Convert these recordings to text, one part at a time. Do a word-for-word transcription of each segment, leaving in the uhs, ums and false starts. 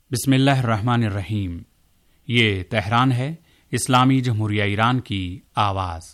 बिस्मिल्लाहिर्रहमानिर्रहीम। ये तेहरान है, इस्लामी जमहूरिया ईरान की आवाज़।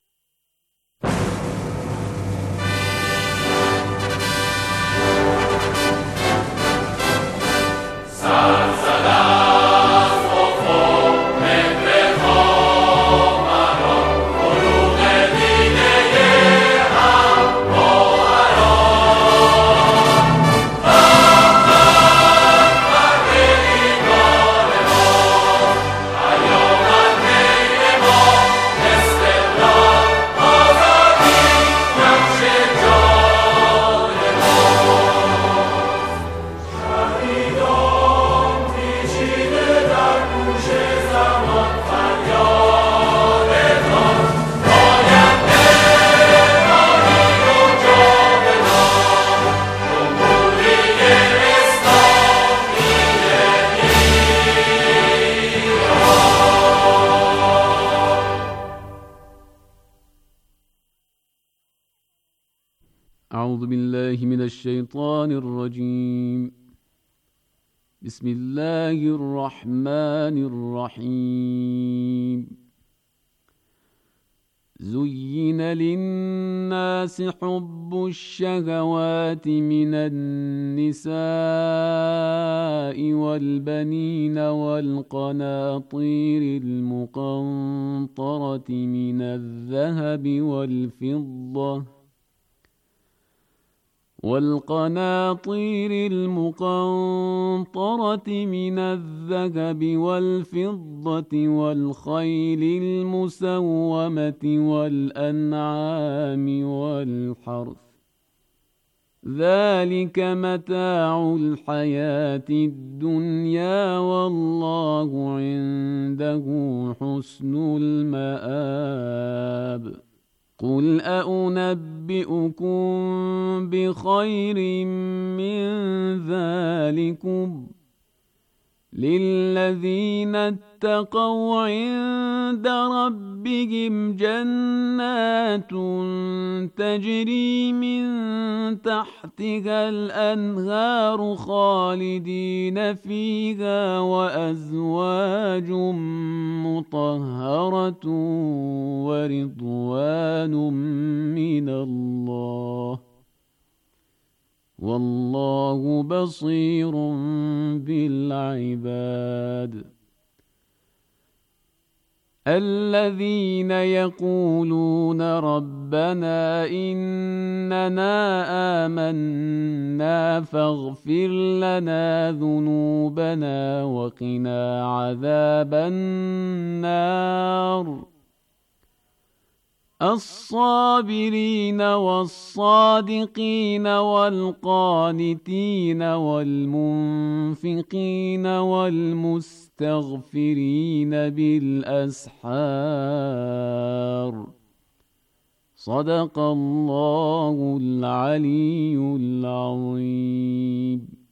أعوذ بالله من الشيطان الرجيم بسم الله الرحمن الرحيم زين للناس حب الشهوات من النساء والبنين والقناطير المقنطرة من الذهب والفضة والقناطير المقنطرة من الذهب والفضة والخيل المسومة والأنعام والحرث ذلك متاع الحياة الدنيا والله عنده حسن المآب قل أنبئكم بخير من ذلكم للذين اتقوا عند ربهم جنات تجري من تحتها الأنهار خالدين فيها وأزواج مطهرة ورضوان من الله والله بصير بالعباد الذين يقولون ربنا إننا آمنا فاغفر لنا ذنوبنا وقنا عذاب النار الصابرين والصادقين والقانتين والمنفقين والمستغفرين بالأسحار صدق الله العلي العظيم.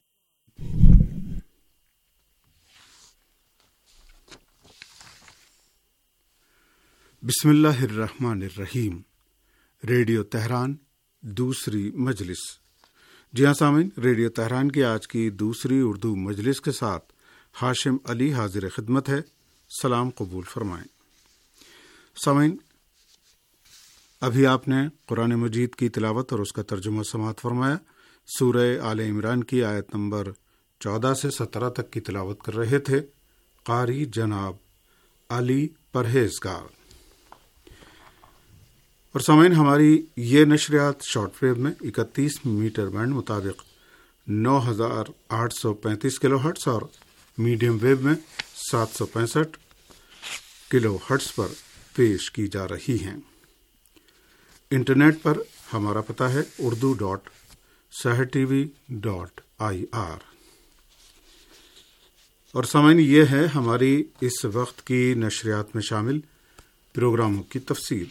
बिस्मिल्लाहिर्रहमानिर्रहीम। रेडियो तेहरान दूसरी मजलिस। जी हाँ सामीन, रेडियो तेहरान की आज की दूसरी उर्दू मजलिस के साथ हाशिम अली हाजिर खिदमत है। सलाम कबूल फरमाएं। सामीन, अभी आपने कुरान मजीद की तिलावत और उसका तर्जुमा समाअत फरमाया। सूरह आले इमरान की आयत नंबर चौदह से सत्रह तक की तिलावत कर रहे थे कारी जनाब अली परहेजगार। और सामीन, हमारी ये नशरियात शॉर्ट वेव में इकतीस मीटर बैंड मुताबिक नौ हजार आठ सौ पैंतीस किलो हर्ट्स और मीडियम वेव में सात सौ पैंसठ किलो हर्ट्स पर पेश की जा रही हैं। इंटरनेट पर हमारा पता है Urdu dot Sahar TV dot I R. और सामीन, ये है हमारी इस वक्त की नशरियात में शामिल प्रोग्रामों की तफसील।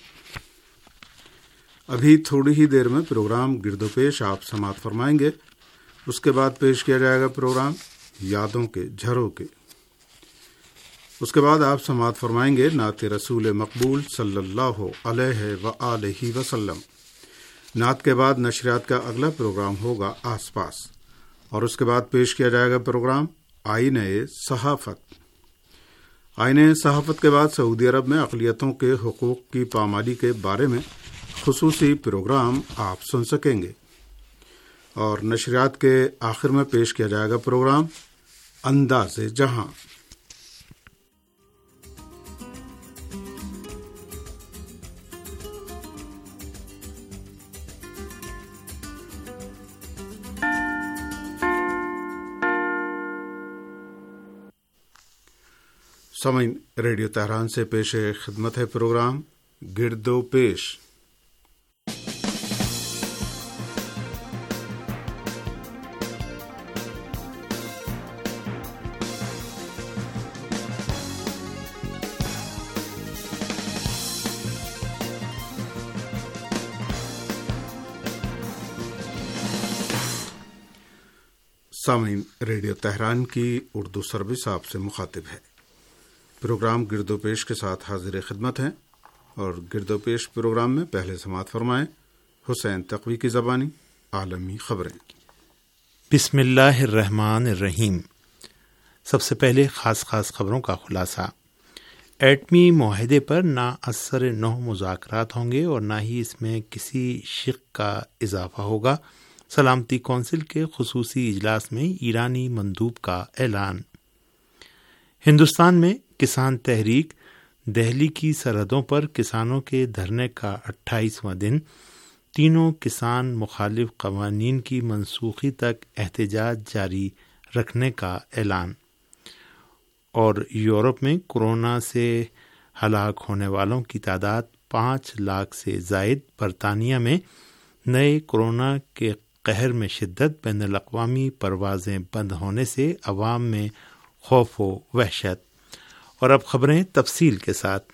अभी थोड़ी ही देर में प्रोग्राम गिरदोपेश आप समाअत फरमाएंगे। उसके बाद पेश किया जाएगा प्रोग्राम यादों के झरोके। उसके बाद आप समाअत फरमाएंगे नात रसूल मकबूल सल्लल्लाहु अलैहि व आलिहि वसल्लम। नात के बाद नशरियात का अगला प्रोग्राम होगा आसपास, और उसके बाद पेश किया जाएगा प्रोग्राम آئین صحافت۔ آئین صحافت کے بعد سعودی عرب میں اقلیتوں کے حقوق کی پامالی کے بارے میں خصوصی پروگرام آپ سن سکیں گے، اور نشریات کے آخر میں پیش کیا جائے گا پروگرام انداز جہاں۔ سامعین، ریڈیو تہران سے پیش خدمت ہے پروگرام گرد و پیش۔ سامعین، ریڈیو تہران کی اردو سروس آپ سے مخاطب ہے۔ پروگرام گرد و پیش کے ساتھ حاضر خدمت ہیں، اور گرد و پیش پروگرام میں پہلے سماعت فرمائیں حسین تقوی کی زبانی عالمی خبریں۔ بسم اللہ الرحمن الرحیم۔ سب سے پہلے خاص خاص خبروں کا خلاصہ۔ ایٹمی معاہدے پر نہ اثر نو مذاکرات ہوں گے اور نہ ہی اس میں کسی شق کا اضافہ ہوگا، سلامتی کونسل کے خصوصی اجلاس میں ایرانی مندوب کا اعلان۔ ہندوستان میں کسان تحریک، دہلی کی سرحدوں پر کسانوں کے دھرنے کا اٹھائیسواں دن، تینوں کسان مخالف قوانین کی منسوخی تک احتجاج جاری رکھنے کا اعلان۔ اور یورپ میں کورونا سے ہلاک ہونے والوں کی تعداد پانچ لاکھ سے زائد۔ برطانیہ میں نئے کورونا کے قہر میں شدت، بین الاقوامی پروازیں بند ہونے سے عوام میں خوف و وحشت۔ اور اب خبریں تفصیل کے ساتھ۔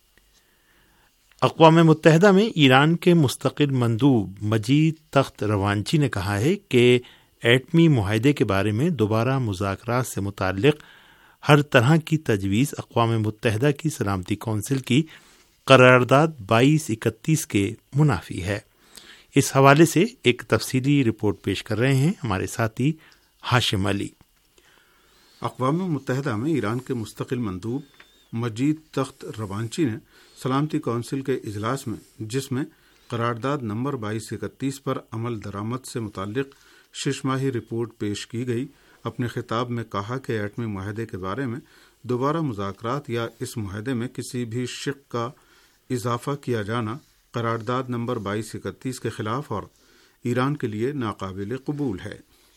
اقوام متحدہ میں ایران کے مستقل مندوب مجید تخت روانچی نے کہا ہے کہ ایٹمی معاہدے کے بارے میں دوبارہ مذاکرات سے متعلق ہر طرح کی تجویز اقوام متحدہ کی سلامتی کونسل کی قرارداد بائیس اکتیس کے منافی ہے۔ اس حوالے سے ایک تفصیلی رپورٹ پیش کر رہے ہیں ہمارے ساتھی ہاشم علی۔ اقوام متحدہ میں ایران کے مستقل مندوب مجید تخت روانچی نے سلامتی کونسل کے اجلاس میں، جس میں قرارداد نمبر بائیس اکتیس پر عمل درآمد سے متعلق شش ماہی رپورٹ پیش کی گئی، اپنے خطاب میں کہا کہ ایٹمی معاہدے کے بارے میں دوبارہ مذاکرات یا اس معاہدے میں کسی بھی شق کا اضافہ کیا جانا قرارداد نمبر بائیس اکتیس کے خلاف اور ایران کے لیے ناقابل قبول ہے۔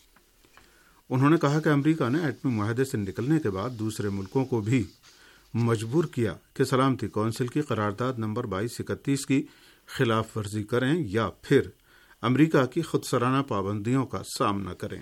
انہوں نے کہا کہ امریکہ نے ایٹمی معاہدے سے نکلنے کے بعد دوسرے ملکوں کو بھی مجبور کیا کہ سلامتی کونسل کی قرارداد نمبر بائیس اکتیس کی خلاف ورزی کریں یا پھر امریکہ کی خود سرانہ پابندیوں کا سامنا کریں۔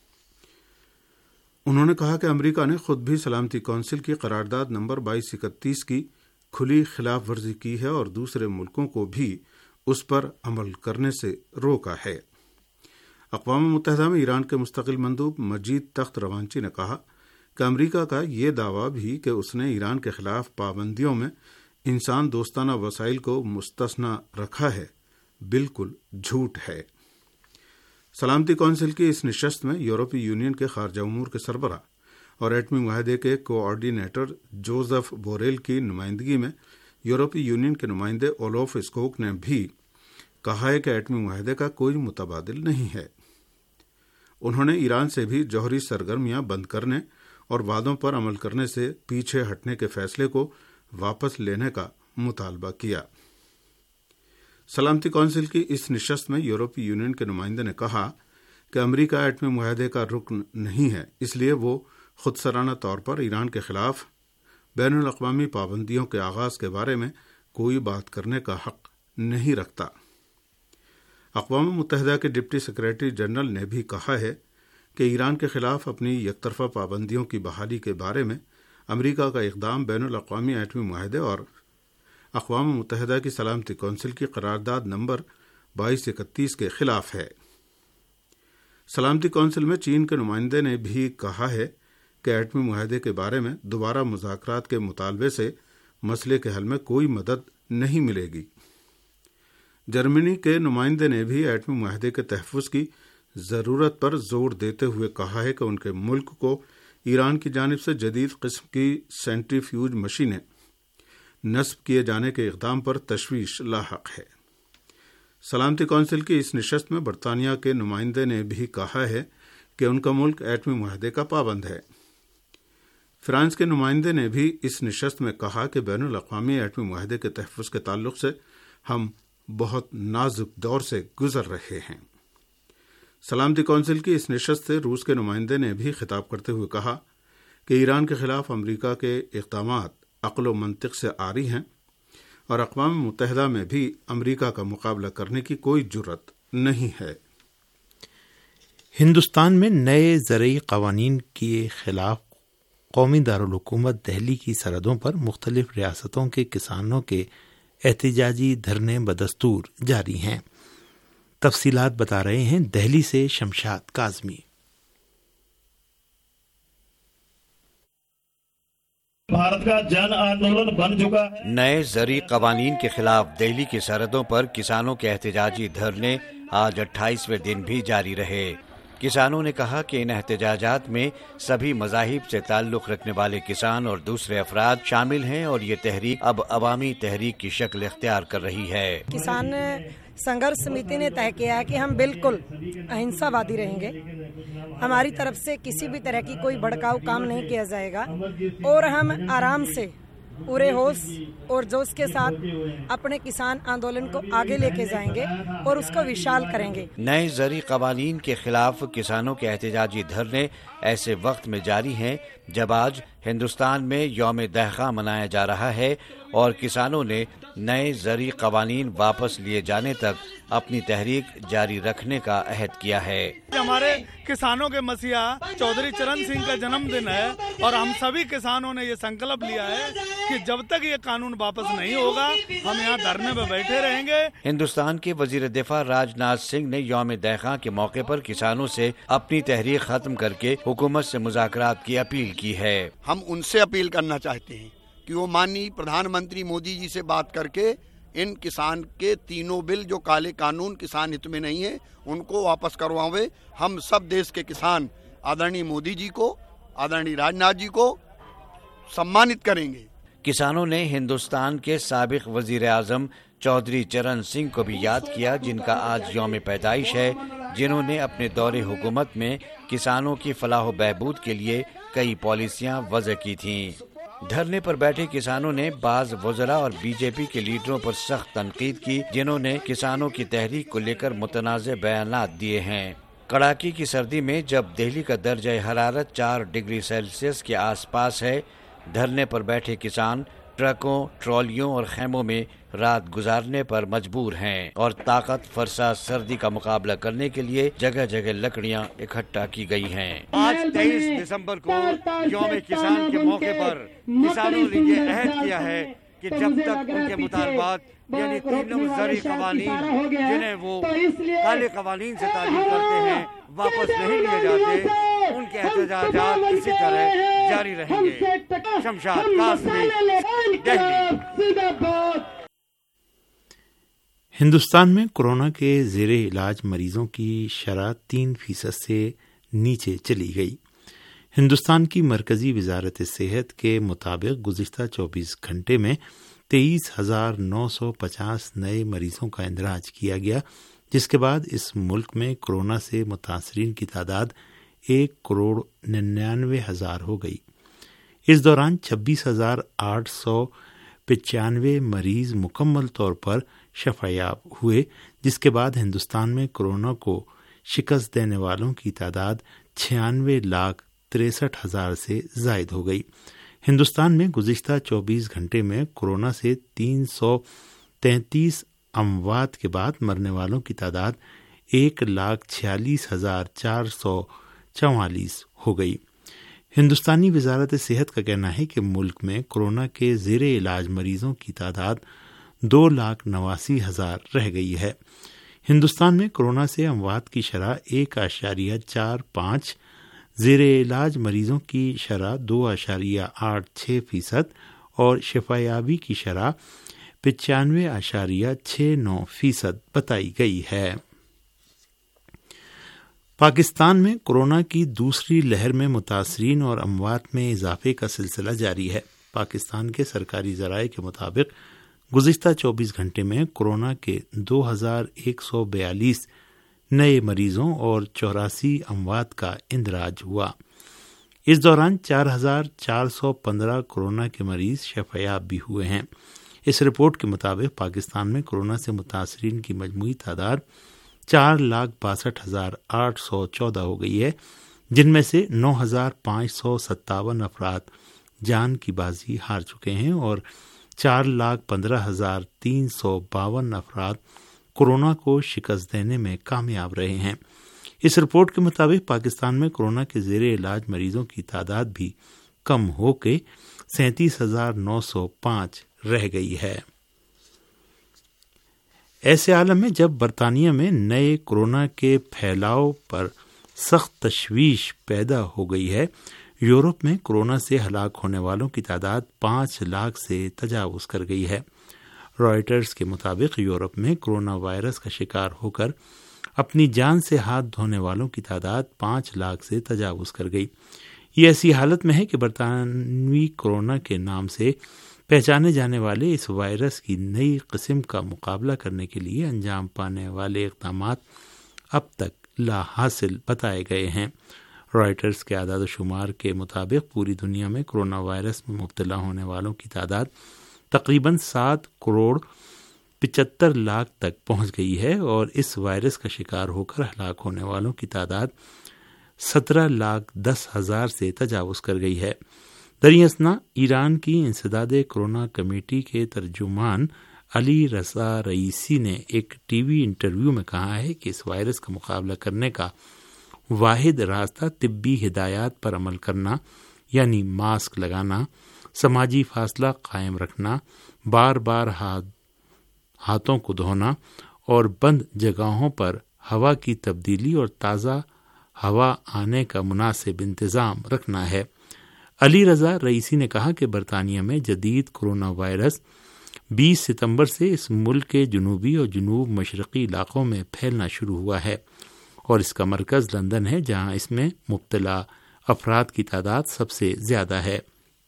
انہوں نے کہا کہ امریکہ نے خود بھی سلامتی کونسل کی قرارداد نمبر بائیس اکتیس کی کھلی خلاف ورزی کی ہے اور دوسرے ملکوں کو بھی اس پر عمل کرنے سے روکا ہے۔ اقوام متحدہ میں ایران کے مستقل مندوب مجید تخت روانچی نے کہا کہ امریکہ کا یہ دعویٰ بھی کہ اس نے ایران کے خلاف پابندیوں میں انسان دوستانہ وسائل کو مستثنی رکھا ہے، بالکل جھوٹ ہے۔ سلامتی کونسل کی اس نشست میں یورپی یونین کے خارجہ امور کے سربراہ اور ایٹمی معاہدے کے کوآرڈینیٹر جوزف بوریل کی نمائندگی میں یورپی یونین کے نمائندے اولوف اسکوک نے بھی کہا ہے کہ ایٹمی معاہدے کا کوئی متبادل نہیں ہے۔ انہوں نے ایران سے بھی جوہری سرگرمیاں بند کرنے اور وعدوں پر عمل کرنے سے پیچھے ہٹنے کے فیصلے کو واپس لینے کا مطالبہ کیا۔ سلامتی کونسل کی اس نشست میں یورپی یونین کے نمائندے نے کہا کہ امریکہ ایٹمی معاہدے کا رکن نہیں ہے، اس لیے وہ خود سرانہ طور پر ایران کے خلاف بین الاقوامی پابندیوں کے آغاز کے بارے میں کوئی بات کرنے کا حق نہیں رکھتا۔ اقوام متحدہ کے ڈپٹی سیکریٹری جنرل نے بھی کہا ہے کہ ایران کے خلاف اپنی یک طرفہ پابندیوں کی بحالی کے بارے میں امریکہ کا اقدام بین الاقوامی ایٹمی معاہدے اور اقوام متحدہ کی سلامتی کونسل کی قرارداد نمبر بائیس اکتیس کے خلاف ہے۔ سلامتی کونسل میں چین کے نمائندے نے بھی کہا ہے کہ ایٹمی معاہدے کے بارے میں دوبارہ مذاکرات کے مطالبے سے مسئلے کے حل میں کوئی مدد نہیں ملے گی۔ جرمنی کے نمائندے نے بھی ایٹمی معاہدے کے تحفظ کی ضرورت پر زور دیتے ہوئے کہا ہے کہ ان کے ملک کو ایران کی جانب سے جدید قسم کی سینٹریفیوج مشینیں نصب کیے جانے کے اقدام پر تشویش لاحق ہے۔ سلامتی کونسل کی اس نشست میں برطانیہ کے نمائندے نے بھی کہا ہے کہ ان کا ملک ایٹمی معاہدے کا پابند ہے۔ فرانس کے نمائندے نے بھی اس نشست میں کہا کہ بین الاقوامی ایٹمی معاہدے کے تحفظ کے تعلق سے ہم بہت نازک دور سے گزر رہے ہیں۔ سلامتی کونسل کی اس نشست سے روس کے نمائندے نے بھی خطاب کرتے ہوئے کہا کہ ایران کے خلاف امریکہ کے اقدامات عقل و منطق سے عاری ہیں اور اقوام متحدہ میں بھی امریکہ کا مقابلہ کرنے کی کوئی جرت نہیں ہے۔ ہندوستان میں نئے زرعی قوانین کے خلاف قومی دارالحکومت دہلی کی سرحدوں پر مختلف ریاستوں کے کسانوں کے احتجاجی دھرنے بدستور جاری ہیں۔ تفصیلات بتا رہے ہیں دہلی سے شمشاد کاظمی۔ بھارت کا جن آندولن بن چکا ہے۔ نئے زرعی قوانین کے خلاف دہلی کی سرحدوں پر کسانوں کے احتجاجی دھرنے آج اٹھائیسویں دن بھی جاری رہے۔ کسانوں نے کہا کہ ان احتجاجات میں سبھی مذاہب سے تعلق رکھنے والے کسان اور دوسرے افراد شامل ہیں اور یہ تحریک اب عوامی تحریک کی شکل اختیار کر رہی ہے۔ کسان سنگھرش سمیتی نے طے کیا کہ ہم بالکل اہنسا وادی رہیں گے، ہماری طرف سے کسی بھی طرح کی کوئی بھڑکاؤ کام نہیں کیا جائے گا اور ہم آرام سے پورے ہوش اور جوش کے ساتھ اپنے کسان آندولن کو آگے لے کے جائیں گے اور اس کو وشال کریں گے۔ نئے زرعی قوانین کے خلاف کسانوں کے احتجاجی دھرنے ایسے وقت میں جاری ہیں جب آج ہندوستان میں یوم دہقاں منایا جا رہا ہے اور کسانوں نے نئے زرعی قوانین واپس لیے جانے تک اپنی تحریک جاری رکھنے کا عہد کیا ہے۔ ہمارے کسانوں کے مسیحا چودھری چرن سنگھ کا جنم دن ہے اور ہم سبھی کسانوں نے یہ سنکلپ لیا ہے کہ جب تک یہ قانون واپس نہیں ہوگا ہم یہاں دھرنے پہ بیٹھے رہیں گے۔ ہندوستان کے وزیر دفاع راج ناتھ سنگھ نے یوم دہقاں کے موقع پر کسانوں سے اپنی تحریک ختم کر کے حکومت سے مذاکرات کی اپیل کی ہے۔ ہم ان سے اپیل کرنا چاہتے ہیں کہ وہ ماننی پردھان منتری مودی جی سے بات کر کے ان کسان کے تینوں بل جو کالے قانون کسان ہت میں نہیں ہیں ان کو واپس کرواوے۔ ہم سب دیش کے کسان آدرنی مودی جی کو، آدرنی راج ناتھ جی کو سمانت کریں گے۔ کسانوں نے ہندوستان کے سابق وزیر اعظم چودھری چرن سنگھ کو بھی یاد کیا جن کا آج یوم پیدائش ہے، جنہوں نے اپنے دور حکومت میں کسانوں کی فلاح و بہبود کے لیے کئی پالیسیاں وضع کی تھیں۔ دھرنے پر بیٹھے کسانوں نے بعض وزراء اور بی جے پی کے لیڈروں پر سخت تنقید کی جنہوں نے کسانوں کی تحریک کو لے کر متنازع بیانات دیے ہیں۔ کڑاکی کی سردی میں جب دہلی کا درجہ حرارت چار ڈگری سیلسیس کے آس پاس ہے، دھرنے پر بیٹھے کسان ٹرکوں، ٹرالیوں اور خیموں میں رات گزارنے پر مجبور ہیں اور طاقت فرسا سردی کا مقابلہ کرنے کے لیے جگہ جگہ لکڑیاں اکٹھا کی گئی ہیں۔ آج تیئیس دسمبر کو یوم کسان کے موقع پر کسانوں نے یہ عہد کیا ہے کہ جب تک ان کے مطالبات یعنی تینوں زرعی قوانین جنہیں وہ کالے قوانین سے تعلق کرتے ہیں واپس نہیں لیے جاتے، ان کے احتجاجات اسی طرح جاری رہیں گے۔ شمشاد کاظمی، دہلی۔ ہندوستان میں کورونا کے زیر علاج مریضوں کی شرح تین فیصد سے نیچے چلی گئی۔ ہندوستان کی مرکزی وزارت صحت کے مطابق گزشتہ چوبیس گھنٹے میں تیئیس ہزار نو سو پچاس نئے مریضوں کا اندراج کیا گیا، جس کے بعد اس ملک میں کورونا سے متاثرین کی تعداد ایک کروڑ ننانوے ہزار ہو گئی۔ اس دوران چھبیس ہزار آٹھ سو پچانوے مریض مکمل طور پر شفا یاب ہوئے، جس کے بعد ہندوستان میں کورونا کو شکست دینے والوں کی تعداد چھیانوے لاکھ تریسٹھ ہزار سے زائد ہو گئی۔ ہندوستان میں گزشتہ چوبیس گھنٹے میں کورونا سے تین سو تینتیس اموات کے بعد مرنے والوں کی تعداد ایک لاکھ چھیالیس ہزار چار سو چوالیس ہو گئی۔ ہندوستانی وزارت صحت کا کہنا ہے کہ ملک میں کورونا کے زیر علاج مریضوں کی تعداد دو لاکھ نواسی ہزار رہ گئی ہے۔ ہندوستان میں کورونا سے اموات کی شرح ایک اشاریہ چار پانچ، زیر علاج مریضوں کی شرح دو اشاریہ آٹھ چھ فیصد اور شفایابی کی شرح پچانوے اشاریہ چھ نو فیصد بتائی گئی ہے۔ پاکستان میں کورونا کی دوسری لہر میں متاثرین اور اموات میں اضافے کا سلسلہ جاری ہے۔ پاکستان کے سرکاری ذرائع کے مطابق گزشتہ چوبیس گھنٹے میں کورونا کے دو ہزار ایک سو بیالیس نئے مریضوں اور چوراسی اموات کا اندراج ہوا۔ اس دوران چار ہزار چار سو پندرہ کورونا کے مریض شفایاب بھی ہوئے ہیں۔ اس رپورٹ کے مطابق پاکستان میں کورونا سے متاثرین کی مجموعی تعداد چار لاکھ باسٹھ ہزار آٹھ سو چودہ ہو گئی ہے، جن میں سے نو ہزار پانچ سو ستاون افراد جان کی بازی ہار چکے ہیں اور چار لاکھ پندرہ ہزار تین سو باون افراد کورونا کو شکست دینے میں کامیاب رہے ہیں۔ اس رپورٹ کے مطابق پاکستان میں کورونا کے زیر علاج مریضوں کی تعداد بھی کم ہو کے سینتیس ہزار نو سو پانچ رہ گئی ہے۔ ایسے عالم میں جب برطانیہ میں نئے کورونا کے پھیلاؤ پر سخت تشویش پیدا ہو گئی ہے، یورپ میں کورونا سے ہلاک ہونے والوں کی تعداد پانچ لاکھ سے تجاوز کر گئی ہے۔ رائٹرز کے مطابق یورپ میں کورونا وائرس کا شکار ہو کر اپنی جان سے ہاتھ دھونے والوں کی تعداد پانچ لاکھ سے تجاوز کر گئی۔ یہ ایسی حالت میں ہے کہ برطانوی کورونا کے نام سے پہچانے جانے والے اس وائرس کی نئی قسم کا مقابلہ کرنے کے لیے انجام پانے والے اقدامات اب تک لا حاصل بتائے گئے ہیں۔ رائٹرز کے اعداد و شمار کے مطابق پوری دنیا میں کورونا وائرس میں مبتلا ہونے والوں کی تعداد تقریباً سات کروڑ پچہتر لاکھ تک پہنچ گئی ہے اور اس وائرس کا شکار ہو کر ہلاک ہونے والوں کی تعداد سترہ لاکھ دس ہزار سے تجاوز کر گئی ہے۔ دریں اثنا ایران کی انسداد کورونا کمیٹی کے ترجمان علی رضا رئیسی نے ایک ٹی وی انٹرویو میں کہا ہے کہ اس وائرس کا مقابلہ کرنے کا واحد راستہ طبی ہدایات پر عمل کرنا، یعنی ماسک لگانا، سماجی فاصلہ قائم رکھنا، بار بار ہاتھ ہاتھوں کو دھونا اور بند جگہوں پر ہوا کی تبدیلی اور تازہ ہوا آنے کا مناسب انتظام رکھنا ہے۔ علی رضا رئیسی نے کہا کہ برطانیہ میں جدید کورونا وائرس بیس ستمبر سے اس ملک کے جنوبی اور جنوب مشرقی علاقوں میں پھیلنا شروع ہوا ہے اور اس کا مرکز لندن ہے، جہاں اس میں مبتلا افراد کی تعداد سب سے زیادہ ہے۔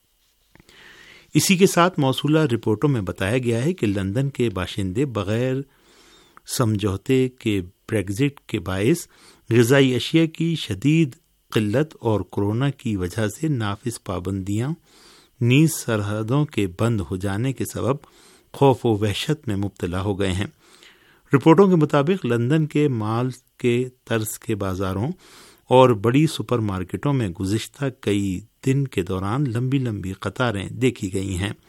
اسی کے ساتھ موصولہ رپورٹوں میں بتایا گیا ہے کہ لندن کے باشندے بغیر سمجھوتے کے بریگزٹ کے باعث غذائی اشیاء کی شدید قلت اور کورونا کی وجہ سے نافذ پابندیاں نیز سرحدوں کے بند ہو جانے کے سبب خوف و وحشت میں مبتلا ہو گئے ہیں۔ رپورٹوں کے مطابق لندن کے مال کے طرز کے بازاروں اور بڑی سپر مارکیٹوں میں گزشتہ کئی دن کے دوران لمبی لمبی قطاریں دیکھی گئی ہیں۔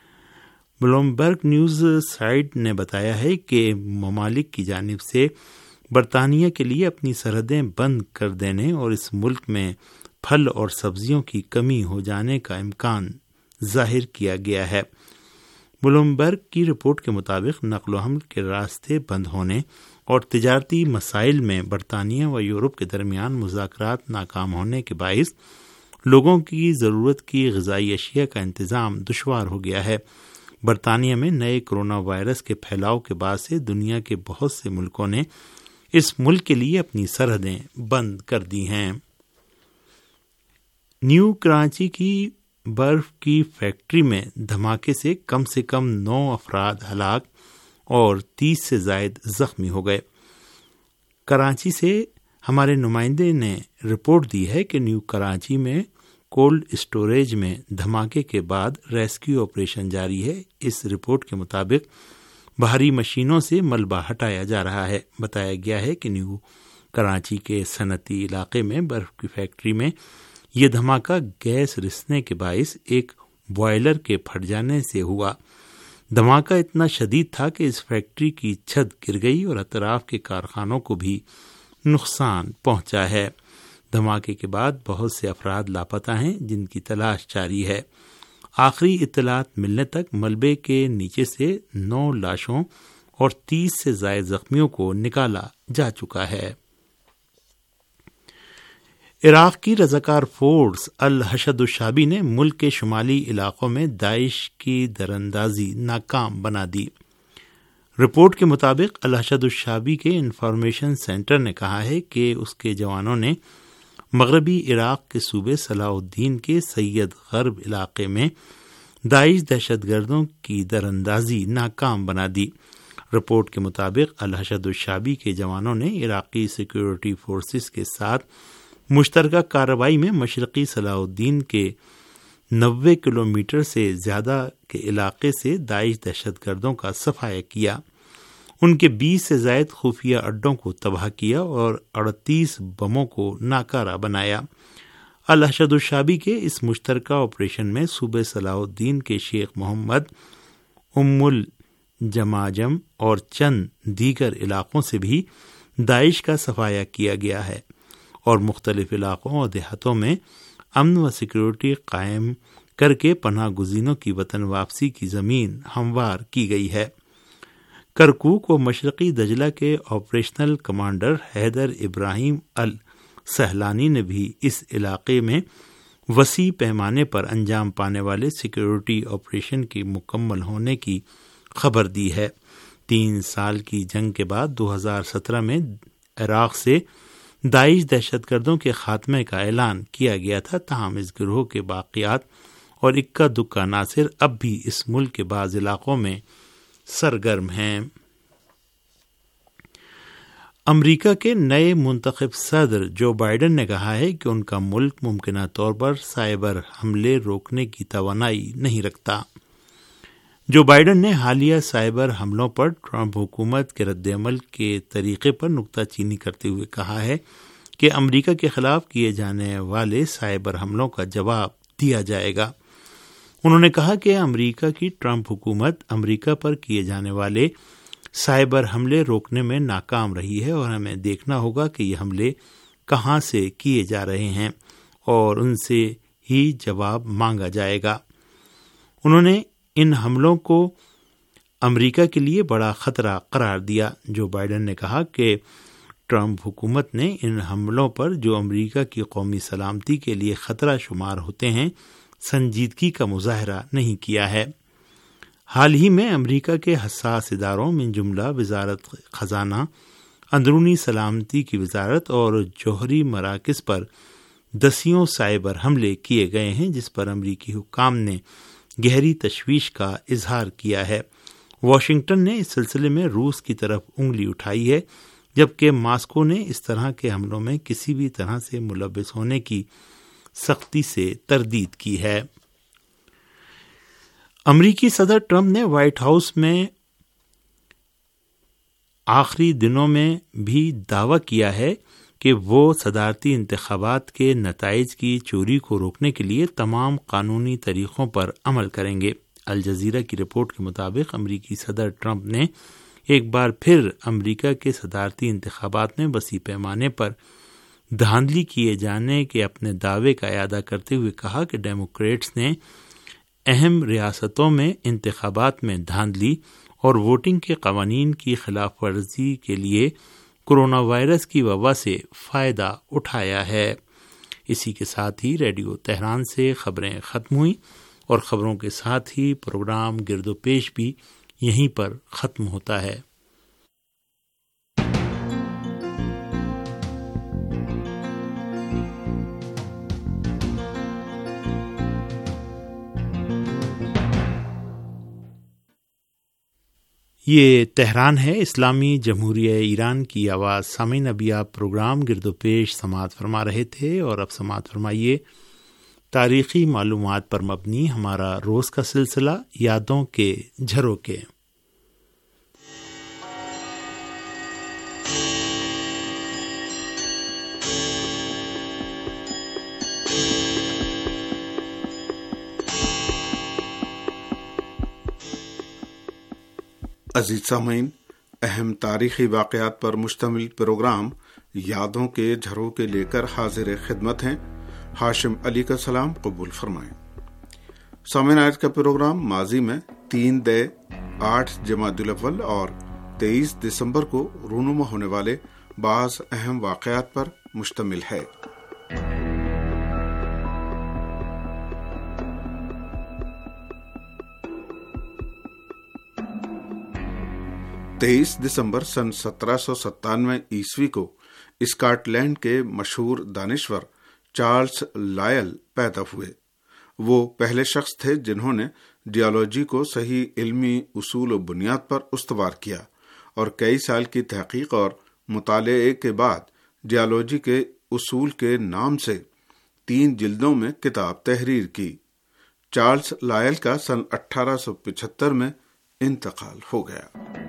بلومبرگ نیوز سائٹ نے بتایا ہے کہ ممالک کی جانب سے برطانیہ کے لیے اپنی سرحدیں بند کر دینے اور اس ملک میں پھل اور سبزیوں کی کمی ہو جانے کا امکان ظاہر کیا گیا ہے۔ بلومبرگ کی رپورٹ کے مطابق نقل و حمل کے راستے بند ہونے اور تجارتی مسائل میں برطانیہ و یورپ کے درمیان مذاکرات ناکام ہونے کے باعث لوگوں کی ضرورت کی غذائی اشیاء کا انتظام دشوار ہو گیا ہے۔ برطانیہ میں نئے کورونا وائرس کے پھیلاؤ کے بعد سے دنیا کے بہت سے ملکوں نے اس ملک کے لیے اپنی سرحدیں بند کر دی ہیں۔ نیو کراچی کی برف کی فیکٹری میں دھماکے سے کم سے کم نو افراد ہلاک اور تیس سے زائد زخمی ہو گئے۔ کراچی سے ہمارے نمائندے نے رپورٹ دی ہے کہ نیو کراچی میں کولڈ اسٹوریج میں دھماکے کے بعد ریسکیو آپریشن جاری ہے۔ اس رپورٹ کے مطابق بھاری مشینوں سے ملبہ ہٹایا جا رہا ہے۔ بتایا گیا ہے کہ نیو کراچی کے صنعتی علاقے میں برف کی فیکٹری میں یہ دھماکہ گیس رسنے کے باعث ایک بوائلر کے پھٹ جانے سے ہوا۔ دھماکہ اتنا شدید تھا کہ اس فیکٹری کی چھت گر گئی اور اطراف کے کارخانوں کو بھی نقصان پہنچا ہے۔ دھماکے کے بعد بہت سے افراد لاپتہ ہیں، جن کی تلاش جاری ہے۔ آخری اطلاعات ملنے تک ملبے کے نیچے سے نو لاشوں اور تیس سے زائد زخمیوں کو نکالا جا چکا ہے۔ عراق کی رضاکار فورس الحشد الشعبی نے ملک کے شمالی علاقوں میں داعش کی دراندازی ناکام بنا دی۔ رپورٹ کے مطابق الحشد الشعبی کے انفارمیشن سینٹر نے کہا ہے کہ اس کے جوانوں نے مغربی عراق کے صوبے صلاح الدین کے سید غرب علاقے میں داعش دہشت گردوں کی دراندازی ناکام بنا دی۔ رپورٹ کے مطابق الحشد الشعبی کے جوانوں نے عراقی سیکیورٹی فورسز کے ساتھ مشترکہ کارروائی میں مشرقی صلاح الدین کے نوے کلومیٹر سے زیادہ کے علاقے سے داعش دہشت گردوں کا صفایا کیا، ان کے بیس سے زائد خفیہ اڈوں کو تباہ کیا اور اڑتیس بموں کو ناکارہ بنایا۔ الحشد الشعبی کے اس مشترکہ آپریشن میں صوبے صلاح الدین کے شیخ محمد، ام الجماجم اور چند دیگر علاقوں سے بھی داعش کا صفایا کیا گیا ہے اور مختلف علاقوں اور دیہاتوں میں امن و سیکورٹی قائم کر کے پناہ گزینوں کی وطن واپسی کی زمین ہموار کی گئی ہے۔ کرکوک و مشرقی دجلہ کے operational commander Haider Ibrahim Al Sahlani نے بھی اس علاقے میں وسیع پیمانے پر انجام پانے والے سیکورٹی آپریشن کی مکمل ہونے کی خبر دی ہے۔ تین سال کی جنگ کے بعد دو ہزار سترہ میں عراق سے داعش دہشت گردوں کے خاتمے کا اعلان کیا گیا تھا، تاہم اس گروہ کے باقیات اور اکا دکا عناصر اب بھی اس ملک کے بعض علاقوں میں سرگرم ہیں۔ امریکہ کے نئے منتخب صدر جو بائیڈن نے کہا ہے کہ ان کا ملک ممکنہ طور پر سائبر حملے روکنے کی توانائی نہیں رکھتا۔ جو بائیڈن نے حالیہ سائبر حملوں پر ٹرمپ حکومت کے رد عمل کے طریقے پر نکتہ چینی کرتے ہوئے کہا ہے کہ امریکہ کے خلاف کیے جانے والے سائبر حملوں کا جواب دیا جائے گا۔ انہوں نے کہا کہ امریکہ کی ٹرمپ حکومت امریکہ پر کیے جانے والے سائبر حملے روکنے میں ناکام رہی ہے اور ہمیں دیکھنا ہوگا کہ یہ حملے کہاں سے کیے جا رہے ہیں اور ان سے ہی جواب مانگا جائے گا۔ انہوں نے ان حملوں کو امریکہ کے لیے بڑا خطرہ قرار دیا۔ جو بائیڈن نے کہا کہ ٹرمپ حکومت نے ان حملوں پر جو امریکہ کی قومی سلامتی کے لیے خطرہ شمار ہوتے ہیں سنجیدگی کا مظاہرہ نہیں کیا ہے۔ حال ہی میں امریکہ کے حساس اداروں میں جملہ وزارت خزانہ، اندرونی سلامتی کی وزارت اور جوہری مراکز پر دسیوں سائبر حملے کیے گئے ہیں، جس پر امریکی حکام نے گہری تشویش کا اظہار کیا ہے۔ واشنگٹن نے اس سلسلے میں روس کی طرف انگلی اٹھائی ہے، جبکہ ماسکو نے اس طرح کے حملوں میں کسی بھی طرح سے ملوث ہونے کی سختی سے تردید کی ہے۔ امریکی صدر ٹرمپ نے وائٹ ہاؤس میں آخری دنوں میں بھی دعویٰ کیا ہے کہ وہ صدارتی انتخابات کے نتائج کی چوری کو روکنے کے لیے تمام قانونی طریقوں پر عمل کریں گے۔ الجزیرہ کی رپورٹ کے مطابق امریکی صدر ٹرمپ نے ایک بار پھر امریکہ کے صدارتی انتخابات میں وسیع پیمانے پر دھاندلی کیے جانے کے اپنے دعوے کا اعادہ کرتے ہوئے کہا کہ ڈیموکریٹس نے اہم ریاستوں میں انتخابات میں دھاندلی اور ووٹنگ کے قوانین کی خلاف ورزی کے لیے کورونا وائرس کی وبا سے فائدہ اٹھایا ہے۔ اسی کے ساتھ ہی ریڈیو تہران سے خبریں ختم ہوئیں اور خبروں کے ساتھ ہی پروگرام گرد و پیش بھی یہیں پر ختم ہوتا ہے۔ یہ تہران ہے، اسلامی جمہوریہ ایران کی آواز۔ سامعین، ابھی آپ پروگرام گرد و پیش سماعت فرما رہے تھے اور اب سماعت فرمائیے تاریخی معلومات پر مبنی ہمارا روز کا سلسلہ یادوں کے جھروکے۔ عزیز سامعین، اہم تاریخی واقعات پر مشتمل پروگرام یادوں کے جھروکے لے کر حاضر خدمت ہیں۔ ہاشم علی کا سلام قبول فرمائیں۔ سامعین، آج کا پروگرام ماضی میں تین دے آٹھ جمادی الاول اور تیئیس دسمبر کو رونما ہونے والے بعض اہم واقعات پر مشتمل ہے۔ तेईस दिसंबर सन सत्रह सौ सत्तानवे ईस्वी को स्कॉटलैंड के मशहूर दानिश्वर चार्ल्स लायल पैदा हुए। वो पहले शख्स थे जिन्होंने जियोलॉजी को सही इल्मी उसूल और बुनियाद पर उस्तवार किया और कई साल की तहकीक और मुताले के बाद जियोलॉजी के उसूल के नाम से तीन जिल्दों में किताब तहरीर की। चार्ल्स लायल का सन अठारह सौ पचहत्तर में इंतकाल हो गया।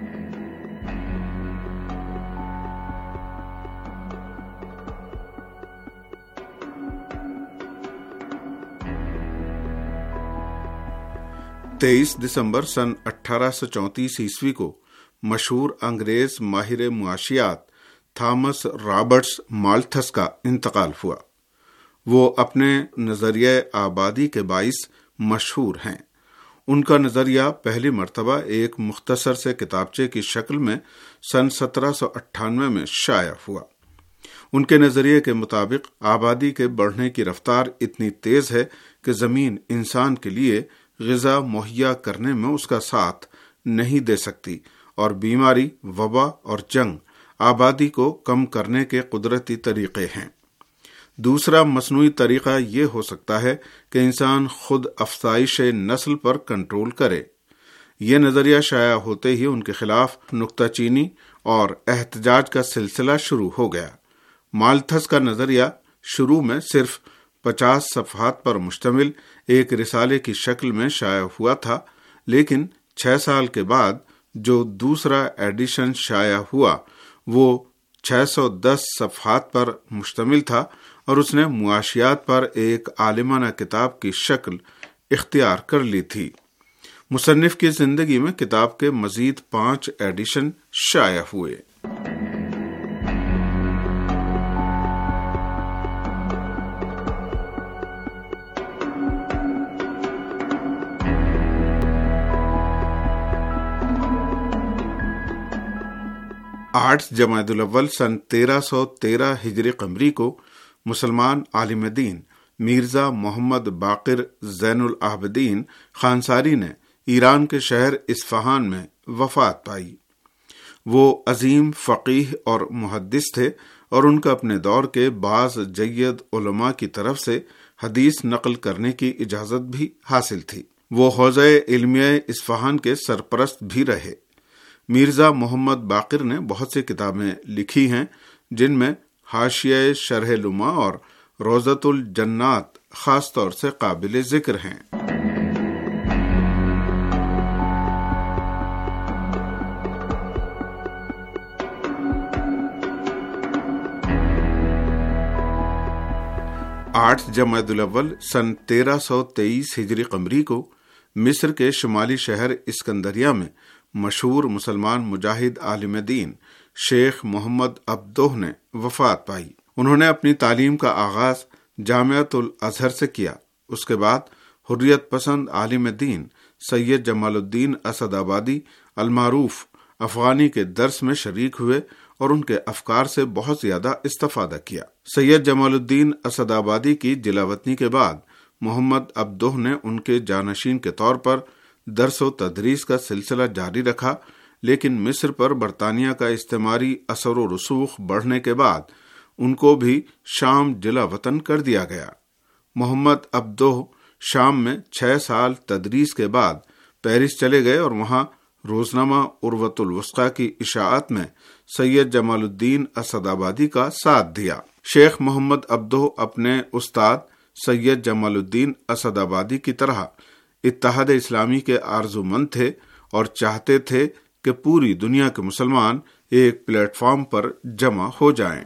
तेईस दिसंबर सन अठारह सौ चौंतीस ईस्वी को मशहूर अंग्रेज माहिर मुआशियात थॉमस रॉबर्ट्स माल्थस का इंतकाल हुआ। वो अपने नजरिया आबादी के बाइस मशहूर हैं। उनका नजरिया पहली मर्तबा एक मुख्तसर से किताबचे की शक्ल में सन सत्रह सौ अट्ठानवे में शाया हुआ। उनके नजरिए के मुताबिक आबादी के बढ़ने की रफ्तार इतनी तेज है कि जमीन इंसान के लिए ग़िज़ा मुहैया करने में उसका साथ नहीं दे सकती और बीमारी, वबा और जंग आबादी को कम करने के कुदरती तरीके हैं। दूसरा मसनूई तरीका ये हो सकता है कि इंसान खुद अफसाइश नस्ल पर कंट्रोल करे। ये नजरिया शाया होते ही उनके खिलाफ नुक्ताचीनी और एहतजाज का सिलसिला शुरू हो गया। माल्थस का नजरिया शुरू में सिर्फ पचास सफ़हात पर मुश्तमिल एक रिसाले की शक्ल में शाया हुआ था, लेकिन छह साल के बाद जो दूसरा एडिशन शाया हुआ वो छह सौ दस सफ़हात पर मुश्तमिल था और उसने मुआशियात पर एक आलिमाना किताब की शक्ल इख्तियार कर ली थी। मुसन्निफ की जिंदगी में किताब के मजीद पांच एडिशन शाया हुए। आठ जमादुल अव्वल सन तेरह सौ तेरह हिजरी कमरी को मुसलमान आलिम दीन मिर्जा मोहम्मद बाकिर ज़ैनुल आबदीन खानसारी ने ईरान के शहर इस्फहान में वफात पाई। वो अजीम फ़कीह और मुहद्दिस थे और उनका अपने दौर के बाज़ जय्यद उलमा की तरफ से हदीस नकल करने की इजाज़त भी हासिल थी। वो हौज़े इल्मिया इस्फहान के सरपरस्त भी रहे। मिर्जा मोहम्मद बाकिर ने बहुत सी किताबें लिखी हैं, जिनमें हाशिया शरह लुमा और रोज़तुल जन्नात खास तौर से काबिल जिक्र हैं। आठ जमादुल अव्वल सन तेरह सौ तेईस हिजरी कमरी को मिस्र के शुमाली शहर इस्कंदरिया में मशहूर मुसलमान मुजाहिद आलिम दीन शेख मोहम्मद अब्दोह ने वफात पाई। उन्होंने अपनी तालीम का आगाज जामियातुल अजहर से किया। उसके बाद हुर्रियत पसंद आलिम दीन सैयद जमालुद्दीन असदाबादी अलमारूफ अफगानी के दर्स में शरीक हुए और उनके अफकार से बहुत ज्यादा इस्तेफादा किया। सैयद जमालुद्दीन असदाबादी की जिलावतनी के बाद मोहम्मद अब्दोह ने उनके जानशीन के तौर पर दर्स व तदरीस का सिलसिला जारी रखा, लेकिन मिस्र पर बरतानिया का इस्तेमारी असर व रसूख बढ़ने के बाद उनको भी शाम जिला वतन कर दिया गया। मोहम्मद अब्दोह शाम में छह साल तदरीस के बाद पेरिस चले गए और वहां रोजनामा उर्वतुल वस्का की इशाअत में सैयद जमालुद्दीन असदाबादी का साथ दिया। शेख मोहम्मद अब्दोह अपने उस्ताद सैयद जमालुद्दीन असदाबादी की तरह इत्तेहाद इस्लामी के आरज़ूमंद थे और चाहते थे कि पूरी दुनिया के मुसलमान एक प्लेटफॉर्म पर जमा हो जाएं।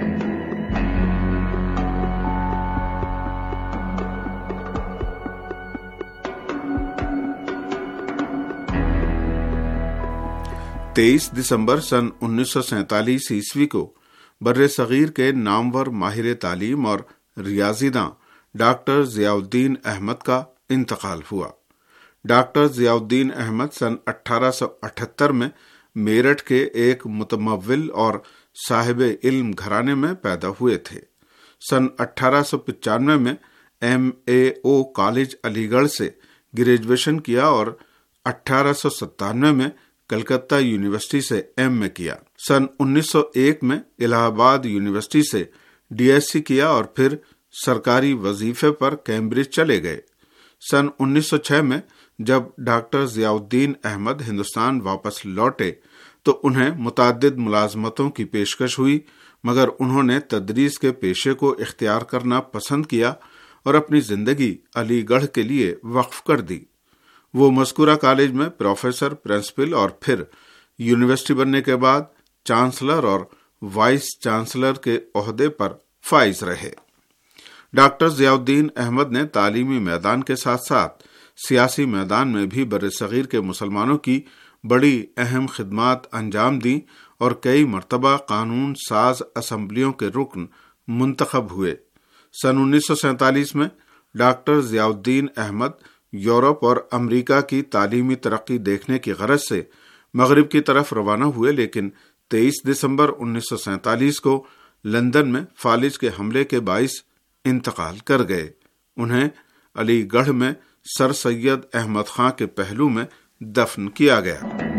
तेईस दिसंबर सन उन्नीस सौ सैंतालीस ईस्वी को बर्रे सगीर के नामवर माहिर तालीम और रियाजीदां डॉक्टर ज़ियाउद्दीन अहमद का इंतकाल हुआ। डॉक्टर ज़ियाउद्दीन अहमद सन अठारह सौ अठहत्तर में मेरठ के एक मुतमव्विल और साहिब इल्म घराने में पैदा हुए थे। सन अठारह सौ पचानवे में M A O college Aligarh से ग्रेजुएशन किया और अठारह सौ सत्तानवे में کلکتہ یونیورسٹی سے ایم اے کیا۔ سن انیس سو ایک میں الہ آباد یونیورسٹی سے ڈی ایس سی کیا اور پھر سرکاری وظیفے پر کیمبرج چلے گئے۔ سن انیس سو چھ میں جب ڈاکٹر ضیاء الدین احمد ہندوستان واپس لوٹے تو انہیں متعدد ملازمتوں کی پیشکش ہوئی، مگر انہوں نے تدریس کے پیشے کو اختیار کرنا پسند کیا اور اپنی زندگی علی گڑھ کے لیے وقف کر دی۔ وہ مذکورہ کالج میں پروفیسر، پرنسپل اور پھر یونیورسٹی بننے کے بعد چانسلر اور وائس چانسلر کے عہدے پر فائز رہے۔ ڈاکٹر ضیاء الدین احمد نے تعلیمی میدان کے ساتھ ساتھ سیاسی میدان میں بھی برصغیر کے مسلمانوں کی بڑی اہم خدمات انجام دیں اور کئی مرتبہ قانون ساز اسمبلیوں کے رکن منتخب ہوئے۔ سن انیس سو سینتالیس میں ڈاکٹر ضیاء الدین احمد یورپ اور امریکہ کی تعلیمی ترقی دیکھنے کی غرض سے مغرب کی طرف روانہ ہوئے، لیکن تیئیس دسمبر انیس سو سینتالیس کو لندن میں فالج کے حملے کے باعث انتقال کر گئے۔ انہیں علی گڑھ میں سر سید احمد خان کے پہلو میں دفن کیا گیا۔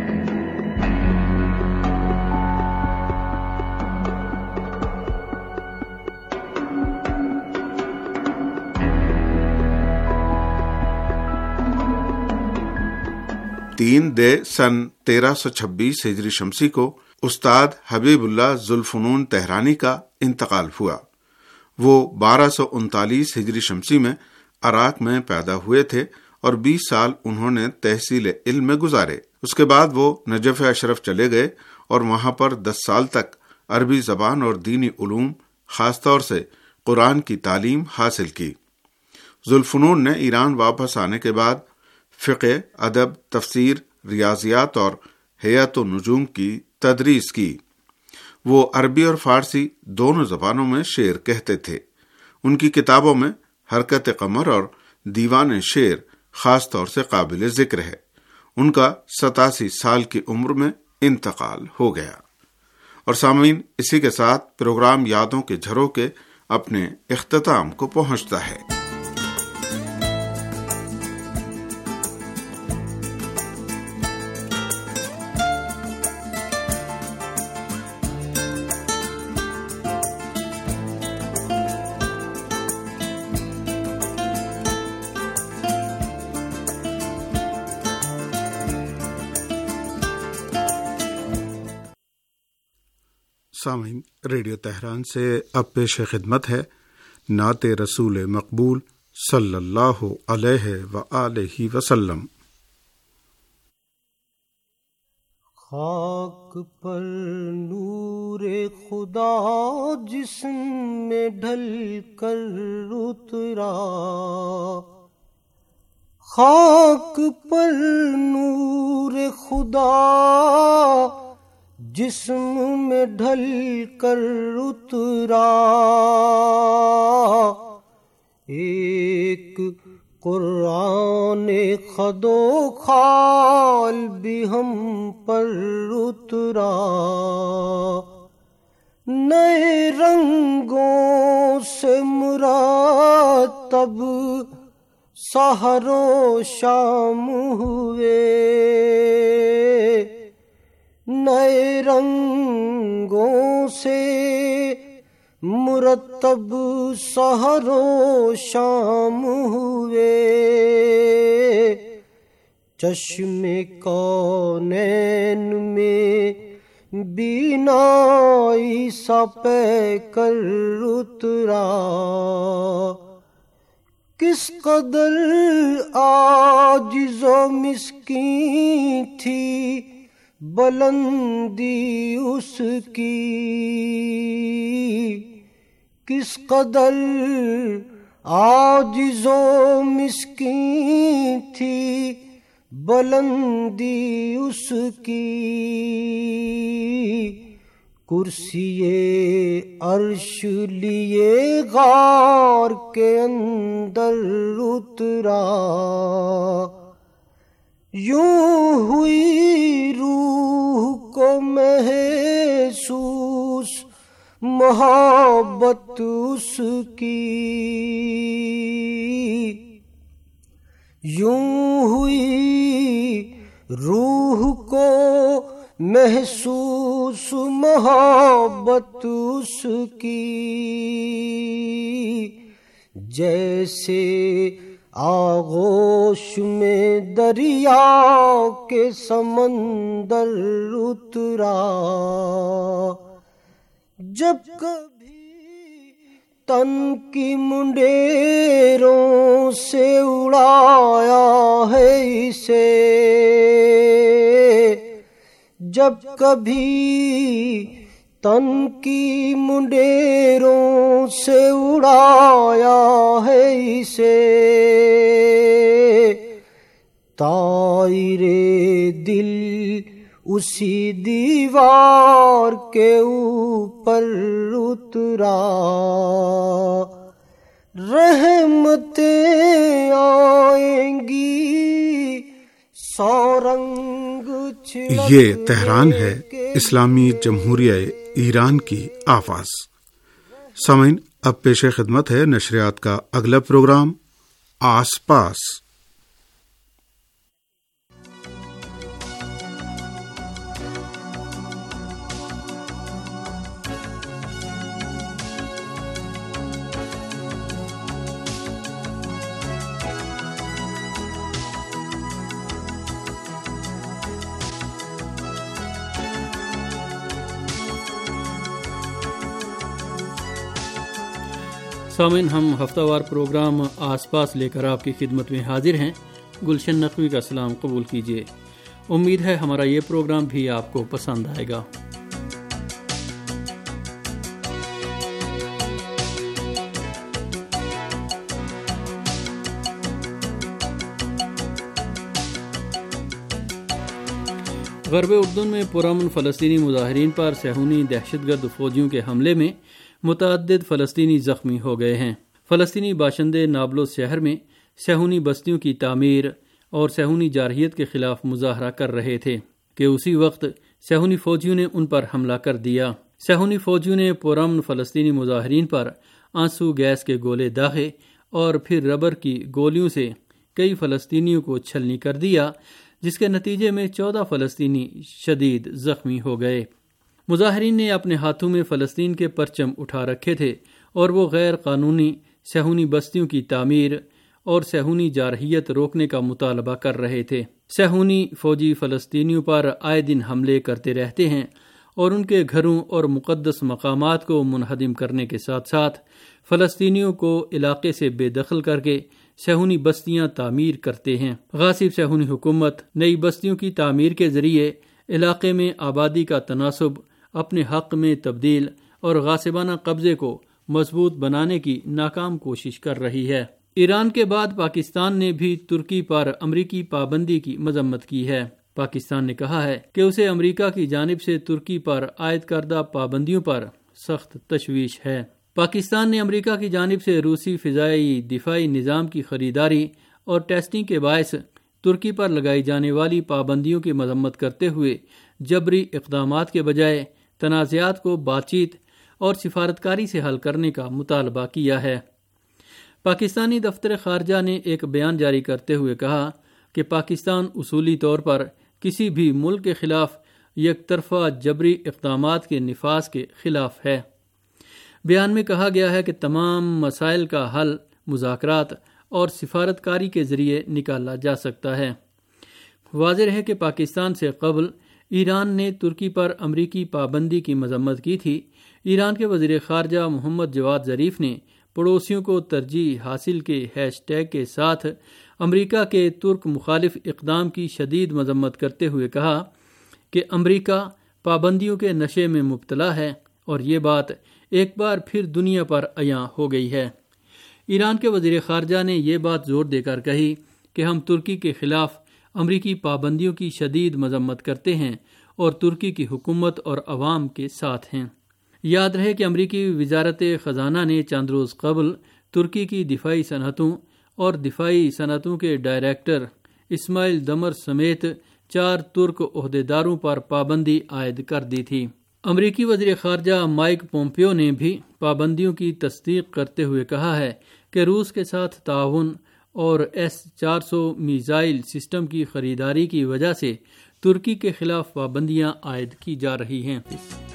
تین دے سن تیرہ سو چھبیس ہجری شمسی کو استاد حبیب اللہ ذوالفنون تہرانی کا انتقال ہوا۔ وہ بارہ سو انتالیس ہجری شمسی میں عراق میں پیدا ہوئے تھے اور بیس سال انہوں نے تحصیل علم میں گزارے۔ اس کے بعد وہ نجف اشرف چلے گئے اور وہاں پر دس سال تک عربی زبان اور دینی علوم، خاص طور سے قرآن کی تعلیم حاصل کی۔ ذوالفنون نے ایران واپس آنے کے بعد فقہ، ادب، تفسیر، ریاضیات اور حیات و نجوم کی تدریس کی۔ وہ عربی اور فارسی دونوں زبانوں میں شعر کہتے تھے۔ ان کی کتابوں میں حرکت قمر اور دیوان شعر خاص طور سے قابل ذکر ہے۔ ان کا ستاسی سال کی عمر میں انتقال ہو گیا۔ اور سامعین، اسی کے ساتھ پروگرام یادوں کے جھروکے اپنے اختتام کو پہنچتا ہے۔ سامعین، ریڈیو تہران سے اب پیش خدمت ہے نعت رسول مقبول صلی اللہ علیہ وآلہ وسلم۔ خاک پر نور خدا جسم میں ڈھل کر اترا، خاک پر نور خدا جسم میں ڈھل کر اترا، ایک قرآن خد و خال بھی ہم پر اترا، نئے رنگوں سے مرتب سحر و شام ہوئے، نئے رنگوں سے مرتب سحر و شام ہوئے، چشم کونین میں بینائی سا پے کر اترا، کس قدر عاجز و مسکین تھی بلندی اس کی، کس قدر عاجز و مسکین تھی بلندی اس کی، کرسی عرش لیے غار کے اندر اترا، یوں ہوئی روح کو محسوس محبت اس کی، یوں ہوئی روح کو محسوس محبت اس کی جیسے آغوش میں دریا کے سمندر اترا. جب کبھی تن کی منڈیروں سے اڑایا ہے اسے، جب کبھی تن کی منڈیروں سے اڑایا ہے اسے، طائر دل اسی دیوار کے اوپر اترا. رحمتیں آئیں گی سو رنگ. یہ تہران ہے، اسلامی جمہوریہ ایران کی آواز. سامعین، اب پیش خدمت ہے نشریات کا اگلا پروگرام آس پاس. سامعین، ہم ہفتہ وار پروگرام آس پاس لے کر آپ کی خدمت میں حاضر ہیں. گلشن نقوی کا سلام قبول کیجیے. امید ہے ہمارا یہ پروگرام بھی آپ کو پسند آئے گا. غرب اردن میں پرامن فلسطینی مظاہرین پر صہیونی دہشت گرد فوجیوں کے حملے میں متعدد فلسطینی زخمی ہو گئے ہیں. فلسطینی باشندے نابلس شہر میں صہیونی بستیوں کی تعمیر اور صہیونی جارحیت کے خلاف مظاہرہ کر رہے تھے کہ اسی وقت صہیونی فوجیوں نے ان پر حملہ کر دیا. صہیونی فوجیوں نے پرامن فلسطینی مظاہرین پر آنسو گیس کے گولے داغے اور پھر ربر کی گولیوں سے کئی فلسطینیوں کو چھلنی کر دیا، جس کے نتیجے میں چودہ فلسطینی شدید زخمی ہو گئے. مظاہرین نے اپنے ہاتھوں میں فلسطین کے پرچم اٹھا رکھے تھے اور وہ غیر قانونی صہیونی بستیوں کی تعمیر اور صہیونی جارحیت روکنے کا مطالبہ کر رہے تھے. صہیونی فوجی فلسطینیوں پر آئے دن حملے کرتے رہتے ہیں اور ان کے گھروں اور مقدس مقامات کو منہدم کرنے کے ساتھ ساتھ فلسطینیوں کو علاقے سے بے دخل کر کے صہیونی بستیاں تعمیر کرتے ہیں. غاصب صہیونی حکومت نئی بستیوں کی تعمیر کے ذریعے علاقے میں آبادی کا تناسب اپنے حق میں تبدیل اور غاصبانہ قبضے کو مضبوط بنانے کی ناکام کوشش کر رہی ہے. ایران کے بعد پاکستان نے بھی ترکی پر امریکی پابندی کی مذمت کی ہے. پاکستان نے کہا ہے کہ اسے امریکہ کی جانب سے ترکی پر عائد کردہ پابندیوں پر سخت تشویش ہے. پاکستان نے امریکہ کی جانب سے روسی فضائی دفاعی نظام کی خریداری اور ٹیسٹنگ کے باعث ترکی پر لگائی جانے والی پابندیوں کی مذمت کرتے ہوئے جبری اقدامات کے بجائے تنازعات کو بات چیت اور سفارتکاری سے حل کرنے کا مطالبہ کیا ہے. پاکستانی دفتر خارجہ نے ایک بیان جاری کرتے ہوئے کہا کہ پاکستان اصولی طور پر کسی بھی ملک کے خلاف یک طرفہ جبری اقدامات کے نفاذ کے خلاف ہے. بیان میں کہا گیا ہے کہ تمام مسائل کا حل مذاکرات اور سفارتکاری کے ذریعے نکالا جا سکتا ہے. واضح ہے کہ پاکستان سے قبل ایران نے ترکی پر امریکی پابندی کی مذمت کی تھی. ایران کے وزیر خارجہ محمد جواد ظریف نے پڑوسیوں کو ترجیح حاصل کے ہیش ٹیگ کے ساتھ امریکہ کے ترک مخالف اقدام کی شدید مذمت کرتے ہوئے کہا کہ امریکہ پابندیوں کے نشے میں مبتلا ہے اور یہ بات ایک بار پھر دنیا پر عیاں ہو گئی ہے. ایران کے وزیر خارجہ نے یہ بات زور دے کر کہی کہ ہم ترکی کے خلاف امریکی پابندیوں کی شدید مذمت کرتے ہیں اور ترکی کی حکومت اور عوام کے ساتھ ہیں. یاد رہے کہ امریکی وزارت خزانہ نے چند روز قبل ترکی کی دفاعی صنعتوں اور دفاعی صنعتوں کے ڈائریکٹر اسماعیل دمر سمیت چار ترک عہدیداروں پر پابندی عائد کر دی تھی. امریکی وزیر خارجہ مائک پومپیو نے بھی پابندیوں کی تصدیق کرتے ہوئے کہا ہے کہ روس کے ساتھ تعاون اور ایس چار سو میزائل سسٹم کی خریداری کی وجہ سے ترکی کے خلاف پابندیاں عائد کی جا رہی ہیں۔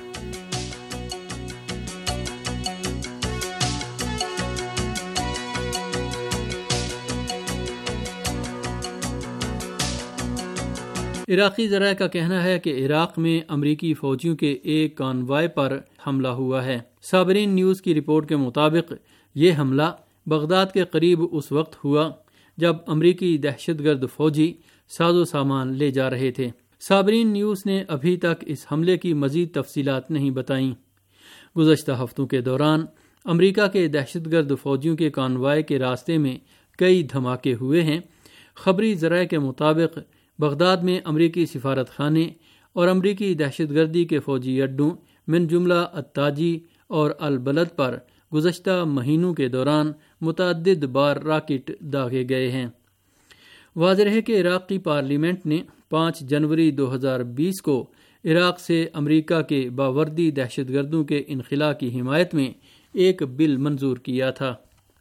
عراقی ذرائع کا کہنا ہے کہ عراق میں امریکی فوجیوں کے ایک کانوائے پر حملہ ہوا ہے۔ صابرین نیوز کی رپورٹ کے مطابق یہ حملہ بغداد کے قریب اس وقت ہوا جب امریکی دہشت گرد فوجی ساز و سامان لے جا رہے تھے۔ صابرین نیوز نے ابھی تک اس حملے کی مزید تفصیلات نہیں بتائیں۔ گزشتہ ہفتوں کے دوران امریکہ کے دہشت گرد فوجیوں کے کانوائے کے راستے میں کئی دھماکے ہوئے ہیں۔ خبری ذرائع کے مطابق بغداد میں امریکی سفارت خانے اور امریکی دہشت گردی کے فوجی اڈوں من جملہ التاجی اور البلد پر گزشتہ مہینوں کے دوران متعدد بار راکٹ داغے گئے ہیں۔ واضح ہے کہ عراقی پارلیمنٹ نے پانچ جنوری دو ہزار بیس کو عراق سے امریکہ کے باوردی دہشت گردوں کے انخلاء کی حمایت میں ایک بل منظور کیا تھا۔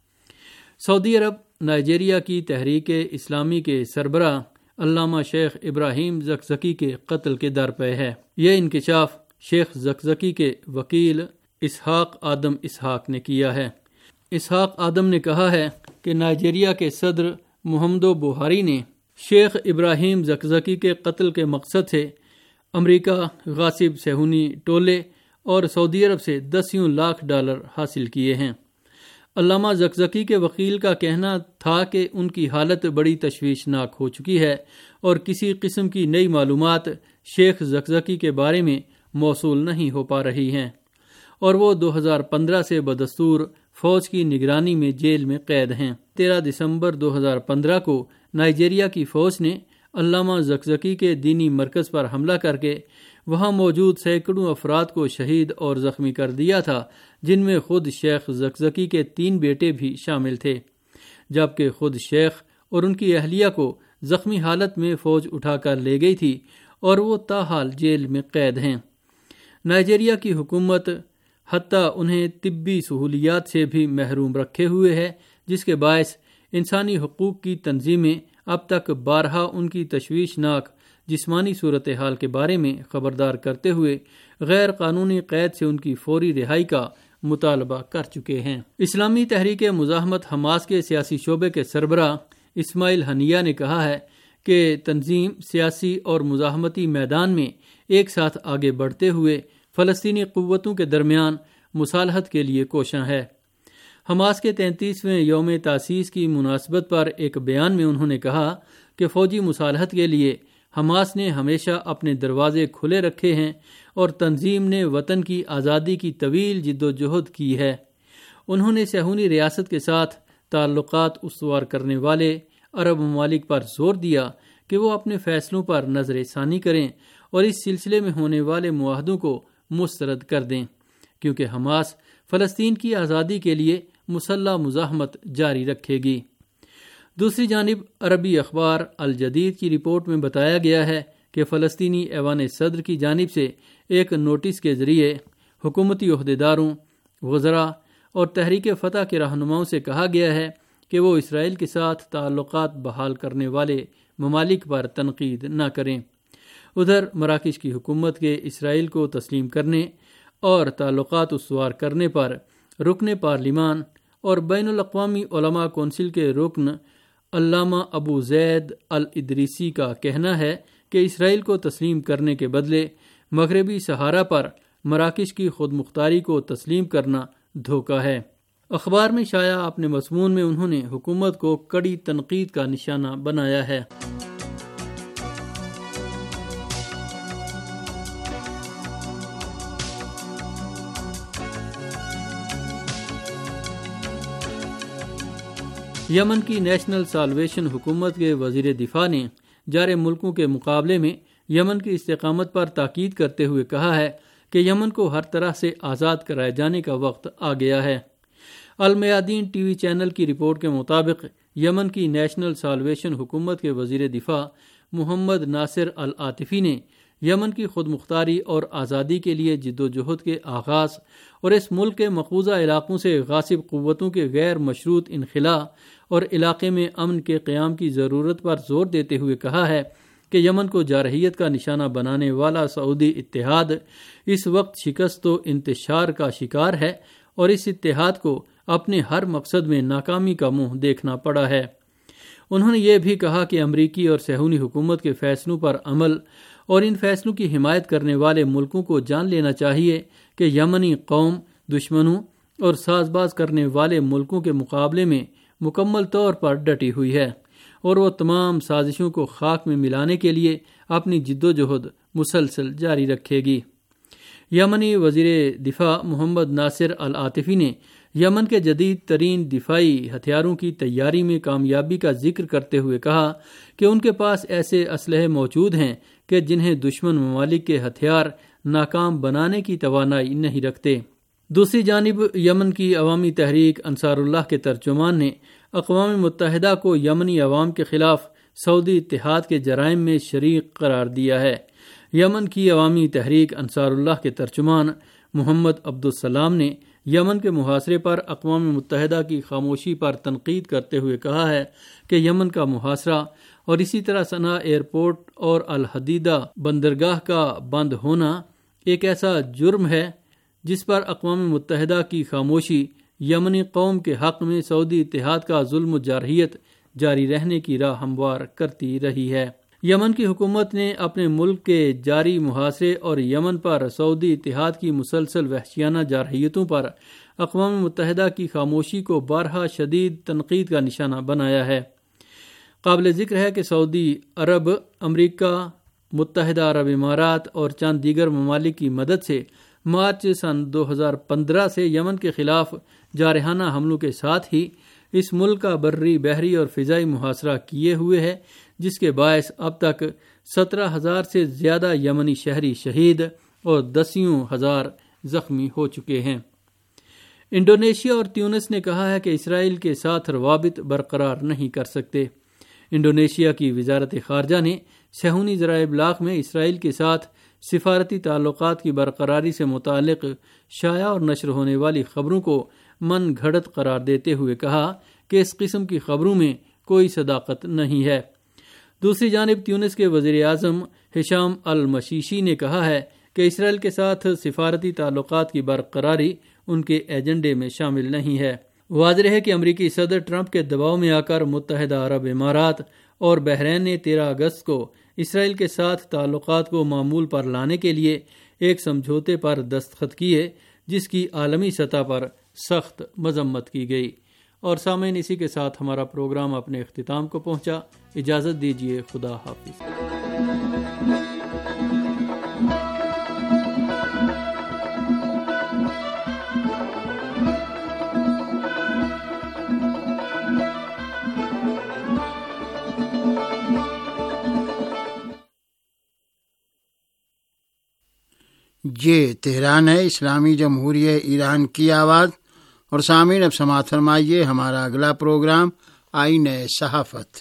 سعودی عرب نائجیریا کی تحریک اسلامی کے سربراہ علامہ شیخ ابراہیم زکزکی کے قتل کے در پہ ہے۔ یہ انکشاف شیخ زکزکی کے وکیل اسحاق آدم اسحاق نے کیا ہے۔ اسحاق آدم نے کہا ہے کہ نائجیریا کے صدر محمدو بوہاری نے شیخ ابراہیم زکزکی کے قتل کے مقصد سے امریکہ، غاصب صہیونی ٹولے اور سعودی عرب سے دسیوں لاکھ ڈالر حاصل کیے ہیں۔ علامہ زکزکی کے وکیل کا کہنا تھا کہ ان کی حالت بڑی تشویشناک ہو چکی ہے اور کسی قسم کی نئی معلومات شیخ زکزکی کے بارے میں موصول نہیں ہو پا رہی ہیں، اور وہ دو ہزار پندرہ سے بدستور فوج کی نگرانی میں جیل میں قید ہیں۔ تیرہ دسمبر دو ہزار پندرہ کو نائجیریا کی فوج نے علامہ زکزکی کے دینی مرکز پر حملہ کر کے وہاں موجود سینکڑوں افراد کو شہید اور زخمی کر دیا تھا، جن میں خود شیخ زکزکی کے تین بیٹے بھی شامل تھے، جبکہ خود شیخ اور ان کی اہلیہ کو زخمی حالت میں فوج اٹھا کر لے گئی تھی اور وہ تاحال جیل میں قید ہیں۔ نائجیریا کی حکومت حتیٰ انہیں طبی سہولیات سے بھی محروم رکھے ہوئے ہے، جس کے باعث انسانی حقوق کی تنظیمیں اب تک بارہا ان کی تشویشناک جسمانی صورتحال کے بارے میں خبردار کرتے ہوئے غیر قانونی قید سے ان کی فوری رہائی کا مطالبہ کر چکے ہیں۔ اسلامی تحریک مزاحمت حماس کے سیاسی شعبے کے سربراہ اسماعیل ہنیہ نے کہا ہے کہ تنظیم سیاسی اور مزاحمتی میدان میں ایک ساتھ آگے بڑھتے ہوئے فلسطینی قوتوں کے درمیان مصالحت کے لیے کوشاں ہے۔ حماس کے تینتیسویں یوم تاسیس کی مناسبت پر ایک بیان میں انہوں نے کہا کہ فوجی مصالحت کے لیے حماس نے ہمیشہ اپنے دروازے کھلے رکھے ہیں اور تنظیم نے وطن کی آزادی کی طویل جد و جہد کی ہے۔ انہوں نے صہیونی ریاست کے ساتھ تعلقات استوار کرنے والے عرب ممالک پر زور دیا کہ وہ اپنے فیصلوں پر نظر ثانی کریں اور اس سلسلے میں ہونے والے معاہدوں کو مسترد کر دیں، کیونکہ حماس فلسطین کی آزادی کے لیے مسلح مزاحمت جاری رکھے گی۔ دوسری جانب عربی اخبار الجدید کی رپورٹ میں بتایا گیا ہے کہ فلسطینی ایوان صدر کی جانب سے ایک نوٹس کے ذریعے حکومتی عہدیداروں، وزراء اور تحریک فتح کے رہنماؤں سے کہا گیا ہے کہ وہ اسرائیل کے ساتھ تعلقات بحال کرنے والے ممالک پر تنقید نہ کریں۔ ادھر مراکش کی حکومت کے اسرائیل کو تسلیم کرنے اور تعلقات استوار کرنے پر رکن پارلیمان اور بین الاقوامی علماء کونسل کے رکن علامہ ابو زید الادریسی کا کہنا ہے کہ اسرائیل کو تسلیم کرنے کے بدلے مغربی صحارا پر مراکش کی خود مختاری کو تسلیم کرنا دھوکہ ہے۔ اخبار میں شائع اپنے مضمون میں انہوں نے حکومت کو کڑی تنقید کا نشانہ بنایا ہے۔ یمن کی نیشنل سالویشن حکومت کے وزیر دفاع نے جار ملکوں کے مقابلے میں یمن کی استقامت پر تاکید کرتے ہوئے کہا ہے کہ یمن کو ہر طرح سے آزاد کرائے جانے کا وقت آ گیا ہے۔ المیادین ٹی وی چینل کی رپورٹ کے مطابق یمن کی نیشنل سالویشن حکومت کے وزیر دفاع محمد ناصر العاطفی نے یمن کی خود مختاری اور آزادی کے لیے جد و جہد کے آغاز اور اس ملک کے مقبوضہ علاقوں سے غاصب قوتوں کے غیر مشروط انخلاء اور علاقے میں امن کے قیام کی ضرورت پر زور دیتے ہوئے کہا ہے کہ یمن کو جارحیت کا نشانہ بنانے والا سعودی اتحاد اس وقت شکست و انتشار کا شکار ہے اور اس اتحاد کو اپنے ہر مقصد میں ناکامی کا منہ دیکھنا پڑا ہے۔ انہوں نے یہ بھی کہا کہ امریکی اور صہیونی حکومت کے فیصلوں پر عمل اور ان فیصلوں کی حمایت کرنے والے ملکوں کو جان لینا چاہیے کہ یمنی قوم دشمنوں اور ساز باز کرنے والے ملکوں کے مقابلے میں مکمل طور پر ڈٹی ہوئی ہے اور وہ تمام سازشوں کو خاک میں ملانے کے لیے اپنی جد و جہد مسلسل جاری رکھے گی۔ یمنی وزیر دفاع محمد ناصر العاطفی نے یمن کے جدید ترین دفاعی ہتھیاروں کی تیاری میں کامیابی کا ذکر کرتے ہوئے کہا کہ ان کے پاس ایسے اسلحے موجود ہیں کہ جنہیں دشمن ممالک کے ہتھیار ناکام بنانے کی توانائی نہیں رکھتے۔ دوسری جانب یمن کی عوامی تحریک انصار اللہ کے ترجمان نے اقوام متحدہ کو یمنی عوام کے خلاف سعودی اتحاد کے جرائم میں شریک قرار دیا ہے۔ یمن کی عوامی تحریک انصار اللہ کے ترجمان محمد عبدالسلام نے یمن کے محاصرے پر اقوام متحدہ کی خاموشی پر تنقید کرتے ہوئے کہا ہے کہ یمن کا محاصرہ اور اسی طرح صنعا ایئرپورٹ اور الحدیدہ بندرگاہ کا بند ہونا ایک ایسا جرم ہے جس پر اقوام متحدہ کی خاموشی یمنی قوم کے حق میں سعودی اتحاد کا ظلم و جارحیت جاری رہنے کی راہ ہموار کرتی رہی ہے۔ یمن کی حکومت نے اپنے ملک کے جاری محاصرے اور یمن پر سعودی اتحاد کی مسلسل وحشیانہ جارحیتوں پر اقوام متحدہ کی خاموشی کو بارہا شدید تنقید کا نشانہ بنایا ہے۔ قابل ذکر ہے کہ سعودی عرب، امریکہ، متحدہ عرب امارات اور چند دیگر ممالک کی مدد سے مارچ سن دو ہزار پندرہ سے یمن کے خلاف جارحانہ حملوں کے ساتھ ہی اس ملک کا بری، بحری اور فضائی محاصرہ کیے ہوئے ہے، جس کے باعث اب تک سترہ ہزار سے زیادہ یمنی شہری شہید اور دسیوں ہزار زخمی ہو چکے ہیں۔ انڈونیشیا اور تیونس نے کہا ہے کہ اسرائیل کے ساتھ روابط برقرار نہیں کر سکتے۔ انڈونیشیا کی وزارت خارجہ نے صہیونی ذرائع ابلاغ میں اسرائیل کے ساتھ سفارتی تعلقات کی برقراری سے متعلق شائع اور نشر ہونے والی خبروں کو من گھڑت قرار دیتے ہوئے کہا کہ اس قسم کی خبروں میں کوئی صداقت نہیں ہے۔ دوسری جانب تیونس کے وزیر اعظم ہشام المشیشی نے کہا ہے کہ اسرائیل کے ساتھ سفارتی تعلقات کی برقراری ان کے ایجنڈے میں شامل نہیں ہے۔ واضح ہے کہ امریکی صدر ٹرمپ کے دباؤ میں آ کر متحدہ عرب امارات اور بحرین نے تیرہ اگست کو اسرائیل کے ساتھ تعلقات کو معمول پر لانے کے لیے ایک سمجھوتے پر دستخط کیے، جس کی عالمی سطح پر سخت مذمت کی گئی۔ اور سامعین، اسی کے ساتھ ہمارا پروگرام اپنے اختتام کو پہنچا۔ اجازت دیجیے، خدا حافظ۔ یہ تہران ہے، اسلامی جمہوریہ ایران کی آواز۔ اور سامعین، اب سماعت فرمائیے ہمارا اگلا پروگرام آئین صحافت۔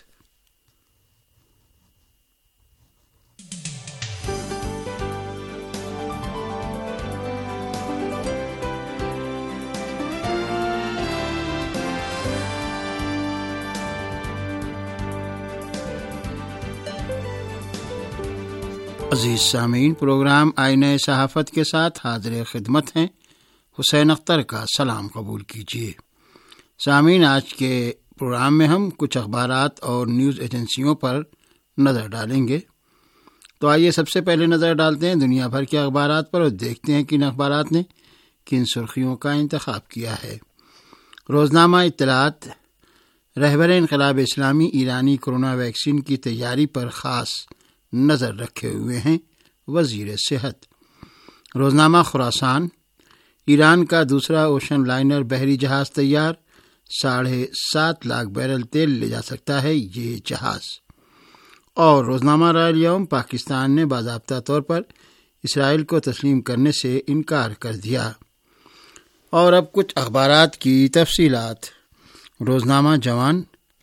عزیز سامعین، پروگرام آئین صحافت کے ساتھ حاضر خدمت ہیں۔ حسین اختر کا سلام قبول کیجیے۔ سامعین، آج کے پروگرام میں ہم کچھ اخبارات اور نیوز ایجنسیوں پر نظر ڈالیں گے۔ تو آئیے سب سے پہلے نظر ڈالتے ہیں دنیا بھر کے اخبارات پر اور دیکھتے ہیں کن اخبارات نے کن سرخیوں کا انتخاب کیا ہے۔ روزنامہ اطلاعات، رہبر انقلاب اسلامی ایرانی کورونا ویکسین کی تیاری پر خاص نظر رکھے ہوئے ہیں وزیر صحت۔ روزنامہ خراسان، ایران کا دوسرا اوشن لائنر بحری جہاز تیار، ساڑھے سات لاکھ بیرل تیل لے جا سکتا ہے یہ جہاز۔ اور روزنامہ رائل یوم، پاکستان نے باضابطہ طور پر اسرائیل کو تسلیم کرنے سے انکار کر دیا۔ اور اب کچھ اخبارات کی تفصیلات۔ روزنامہ جوان،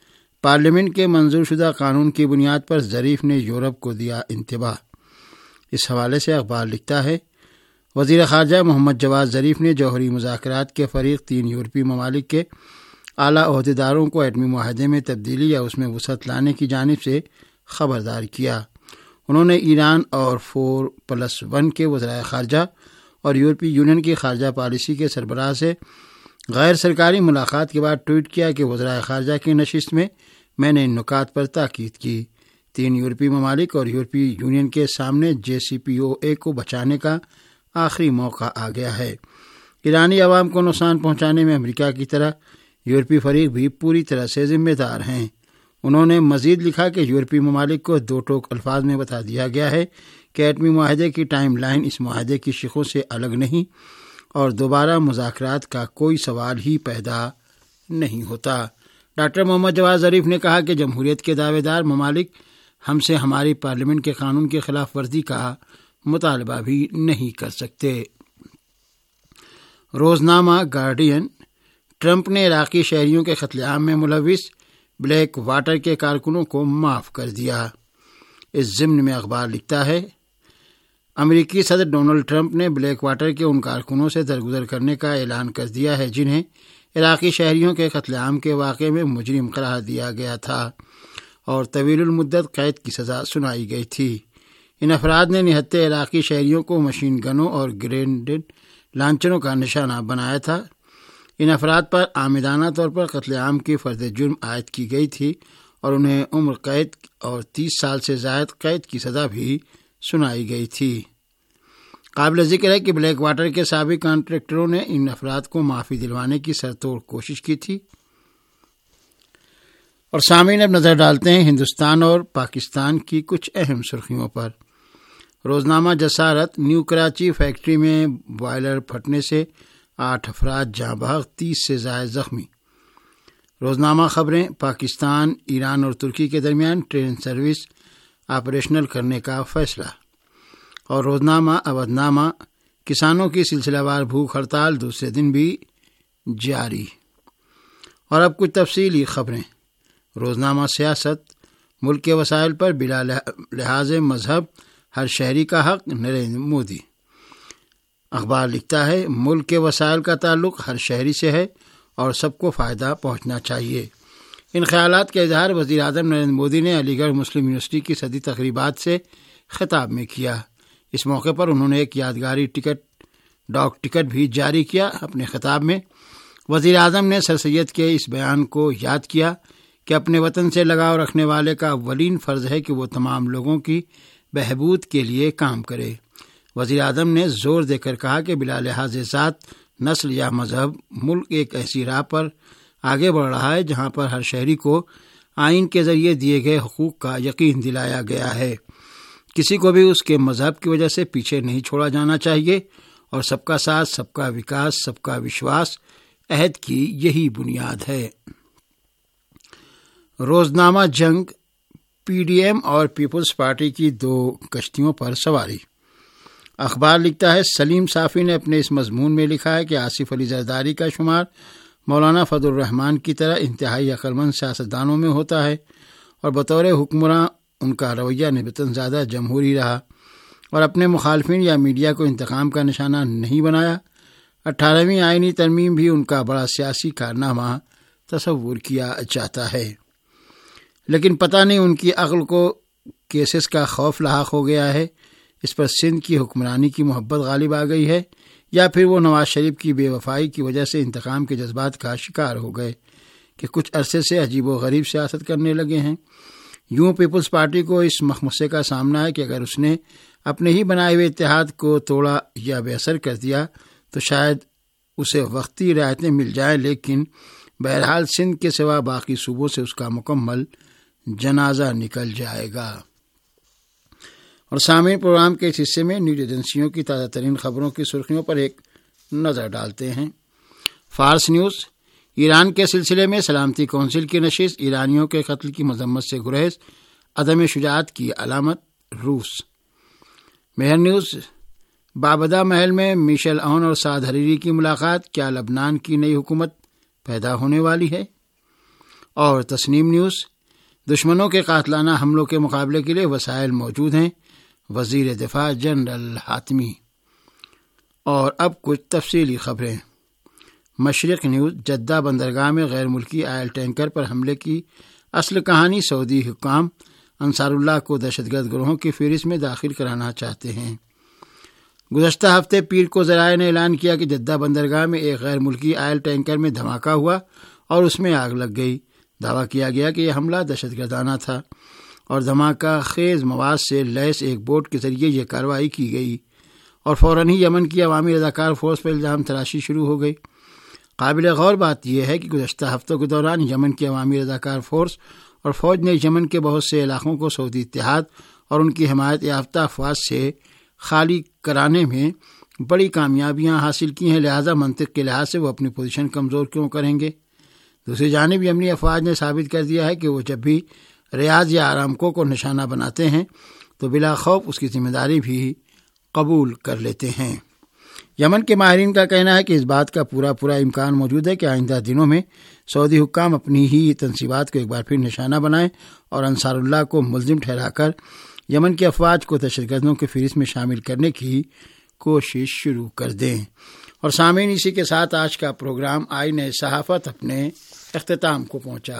پارلیمنٹ کے منظور شدہ قانون کی بنیاد پر ظریف نے یورپ کو دیا انتباہ۔ اس حوالے سے اخبار لکھتا ہے، وزیر خارجہ محمد جواد ظریف نے جوہری مذاکرات کے فریق تین یورپی ممالک کے اعلیٰ عہدیداروں کو ایٹمی معاہدے میں تبدیلی یا اس میں وسعت لانے کی جانب سے خبردار کیا۔ انہوں نے ایران اور فور پلس ون کے وزرائے خارجہ اور یورپی یونین کی خارجہ پالیسی کے سربراہ سے غیر سرکاری ملاقات کے بعد ٹویٹ کیا کہ وزرائے خارجہ کی نشست میں میں نے ان نکات پر تاکید کی۔ تین یورپی ممالک اور یورپی یونین کے سامنے جے سی پی او اے کو بچانے کا آخری موقع آ گیا ہے۔ ایرانی عوام کو نقصان پہنچانے میں امریکہ کی طرح یورپی فریق بھی پوری طرح سے ذمہ دار ہیں۔ انہوں نے مزید لکھا کہ یورپی ممالک کو دو ٹوک الفاظ میں بتا دیا گیا ہے کہ ایٹمی معاہدے کی ٹائم لائن اس معاہدے کی شقوں سے الگ نہیں اور دوبارہ مذاکرات کا کوئی سوال ہی پیدا نہیں ہوتا۔ ڈاکٹر محمد جواد ظریف نے کہا کہ جمہوریت کے دعوے دار ممالک ہم سے ہماری پارلیمنٹ کے قانون کی خلاف ورزی کا مطالبہ بھی نہیں کر سکتے۔ روزنامہ گارڈین، ٹرمپ نے عراقی شہریوں کے قتل عام میں ملوث بلیک واٹر کے کارکنوں کو معاف کر دیا۔ اس ضمن میں اخبار لکھتا ہے، امریکی صدر ڈونلڈ ٹرمپ نے بلیک واٹر کے ان کارکنوں سے درگزر کرنے کا اعلان کر دیا ہے جنہیں عراقی شہریوں کے قتل عام کے واقعے میں مجرم قرار دیا گیا تھا اور طویل المدت قید کی سزا سنائی گئی تھی۔ ان افراد نے نہتے عراقی شہریوں کو مشین گنوں اور گرینیڈ لانچروں کا نشانہ بنایا تھا۔ ان افراد پر عامدانہ طور پر قتل عام کی فرد جرم عائد کی گئی تھی اور انہیں عمر قید اور تیس سال سے زائد قید کی سزا بھی سنائی گئی تھی۔ قابل ذکر ہے کہ بلیک واٹر کے سابق کانٹریکٹروں نے ان افراد کو معافی دلوانے کی سرتوڑ کوشش کی تھی۔ اور سامعین، اب نظر ڈالتے ہیں ہندوستان اور پاکستان کی کچھ اہم سرخیوں پر۔ روزنامہ جسارت، نیو کراچی فیکٹری میں بوائلر پھٹنے سے آٹھ افراد جاں بحق، تیس سے زائد زخمی۔ روزنامہ خبریں، پاکستان، ایران اور ترکی کے درمیان ٹرین سروس آپریشنل کرنے کا فیصلہ۔ اور روزنامہ اودھ نامہ، کسانوں کی سلسلہ وار بھوک ہڑتال دوسرے دن بھی جاری۔ اور اب کچھ تفصیلی خبریں۔ روزنامہ سیاست، ملک کے وسائل پر بلا لحاظ مذہب ہر شہری کا حق، نریندر مودی۔ اخبار لکھتا ہے، ملک کے وسائل کا تعلق ہر شہری سے ہے اور سب کو فائدہ پہنچنا چاہیے۔ ان خیالات کا اظہار وزیر اعظم نریندر مودی نے علی گڑھ مسلم یونیورسٹی کی صدی تقریبات سے خطاب میں کیا۔ اس موقع پر انہوں نے ایک یادگاری ٹکٹ ڈاک ٹکٹ بھی جاری کیا۔ اپنے خطاب میں وزیر اعظم نے سر سید کے اس بیان کو یاد کیا کہ اپنے وطن سے لگاؤ رکھنے والے کا اولین فرض ہے کہ وہ تمام لوگوں کی بہبود کے لیے کام کرے۔ وزیر اعظم نے زور دے کر کہا کہ بلا لحاظ ذات، نسل یا مذہب ملک ایک ایسی راہ پر آگے بڑھ رہا ہے جہاں پر ہر شہری کو آئین کے ذریعے دیے گئے حقوق کا یقین دلایا گیا ہے۔ کسی کو بھی اس کے مذہب کی وجہ سے پیچھے نہیں چھوڑا جانا چاہیے اور سب کا ساتھ، سب کا وکاس، سب کا وشواس عہد کی یہی بنیاد ہے۔ روزنامہ جنگ، پی ڈی ایم اور پیپلز پارٹی کی دو کشتیوں پر سواری۔ اخبار لکھتا ہے، سلیم صافی نے اپنے اس مضمون میں لکھا ہے کہ آصف علی زرداری کا شمار مولانا فضل الرحمان کی طرح انتہائی عقلمند سیاستدانوں میں ہوتا ہے اور بطور حکمراں ان کا رویہ نسبتاً زیادہ جمہوری رہا اور اپنے مخالفین یا میڈیا کو انتقام کا نشانہ نہیں بنایا۔ اٹھارہویں آئینی ترمیم بھی ان کا بڑا سیاسی کارنامہ تصور کیا جاتا ہے، لیکن پتہ نہیں ان کی عقل کو کیسز کا خوف لاحق ہو گیا ہے، اس پر سندھ کی حکمرانی کی محبت غالب آ گئی ہے، یا پھر وہ نواز شریف کی بے وفائی کی وجہ سے انتقام کے جذبات کا شکار ہو گئے کہ کچھ عرصے سے عجیب و غریب سیاست کرنے لگے ہیں۔ یوں پیپلز پارٹی کو اس مخمصے کا سامنا ہے کہ اگر اس نے اپنے ہی بنائے ہوئے اتحاد کو توڑا یا بے اثر کر دیا تو شاید اسے وقتی رعایتیں مل جائیں، لیکن بہرحال سندھ کے سوا باقی صوبوں سے اس کا مکمل جنازہ نکل جائے گا۔ اور سامعین، پروگرام کے اس حصے میں نیوز ایجنسیوں کی تازہ ترین خبروں کی سرخیوں پر ایک نظر ڈالتے ہیں۔ فارس نیوز، ایران کے سلسلے میں سلامتی کونسل کی نشست، ایرانیوں کے قتل کی مذمت سے گریز، عدم شجاعت کی علامت روس۔ مہر نیوز، بابدا محل میں میشل عون اور سعد حریری کی ملاقات، کیا لبنان کی نئی حکومت پیدا ہونے والی ہے؟ اور تسنیم نیوز، دشمنوں کے قاتلانہ حملوں کے مقابلے کے لیے وسائل موجود ہیں۔ وزیر دفاع جنرل حاتمی۔ اور اب کچھ تفصیلی خبریں۔ مشرق نیوز: جدہ بندرگاہ میں غیر ملکی آئل ٹینکر پر حملے کی اصل کہانی: سعودی حکام انصار اللہ کو دہشت گرد گروہوں کی فہرست میں داخل کرانا چاہتے ہیں۔ گزشتہ ہفتے پیر کو ذرائع نے اعلان کیا کہ جدہ بندرگاہ میں ایک غیر ملکی آئل ٹینکر میں دھماکہ ہوا اور اس میں آگ لگ گئی۔ دعویٰ کیا گیا کہ یہ حملہ دہشت گردانہ تھا اور دھماکہ خیز مواد سے لیس ایک بوٹ کے ذریعے یہ کارروائی کی گئی اور فوراً ہی یمن کی عوامی رضاکار فورس پر الزام تراشی شروع ہو گئی۔ قابل غور بات یہ ہے کہ گزشتہ ہفتوں کے دوران یمن کی عوامی رضاکار فورس اور فوج نے یمن کے بہت سے علاقوں کو سعودی اتحاد اور ان کی حمایت یافتہ افواج سے خالی کرانے میں بڑی کامیابیاں حاصل کی ہیں، لہٰذا منطق کے لحاظ سے وہ اپنی پوزیشن کمزور کیوں کریں گے؟ دوسری جانب یمنی افواج نے ثابت کر دیا ہے کہ وہ جب بھی ریاض یا آرامکو کو نشانہ بناتے ہیں تو بلا خوف اس کی ذمہ داری بھی قبول کر لیتے ہیں۔ یمن کے ماہرین کا کہنا ہے کہ اس بات کا پورا پورا امکان موجود ہے کہ آئندہ دنوں میں سعودی حکام اپنی ہی تنصیبات کو ایک بار پھر نشانہ بنائیں اور انصار اللہ کو ملزم ٹھہرا کر یمن کی افواج کو دہشت گردوں کی فہرست میں شامل کرنے کی کوشش شروع کر دیں۔ اور سامعین، اسی کے ساتھ آج کا پروگرام آئین صحافت اپنے اختتام کو پہنچا۔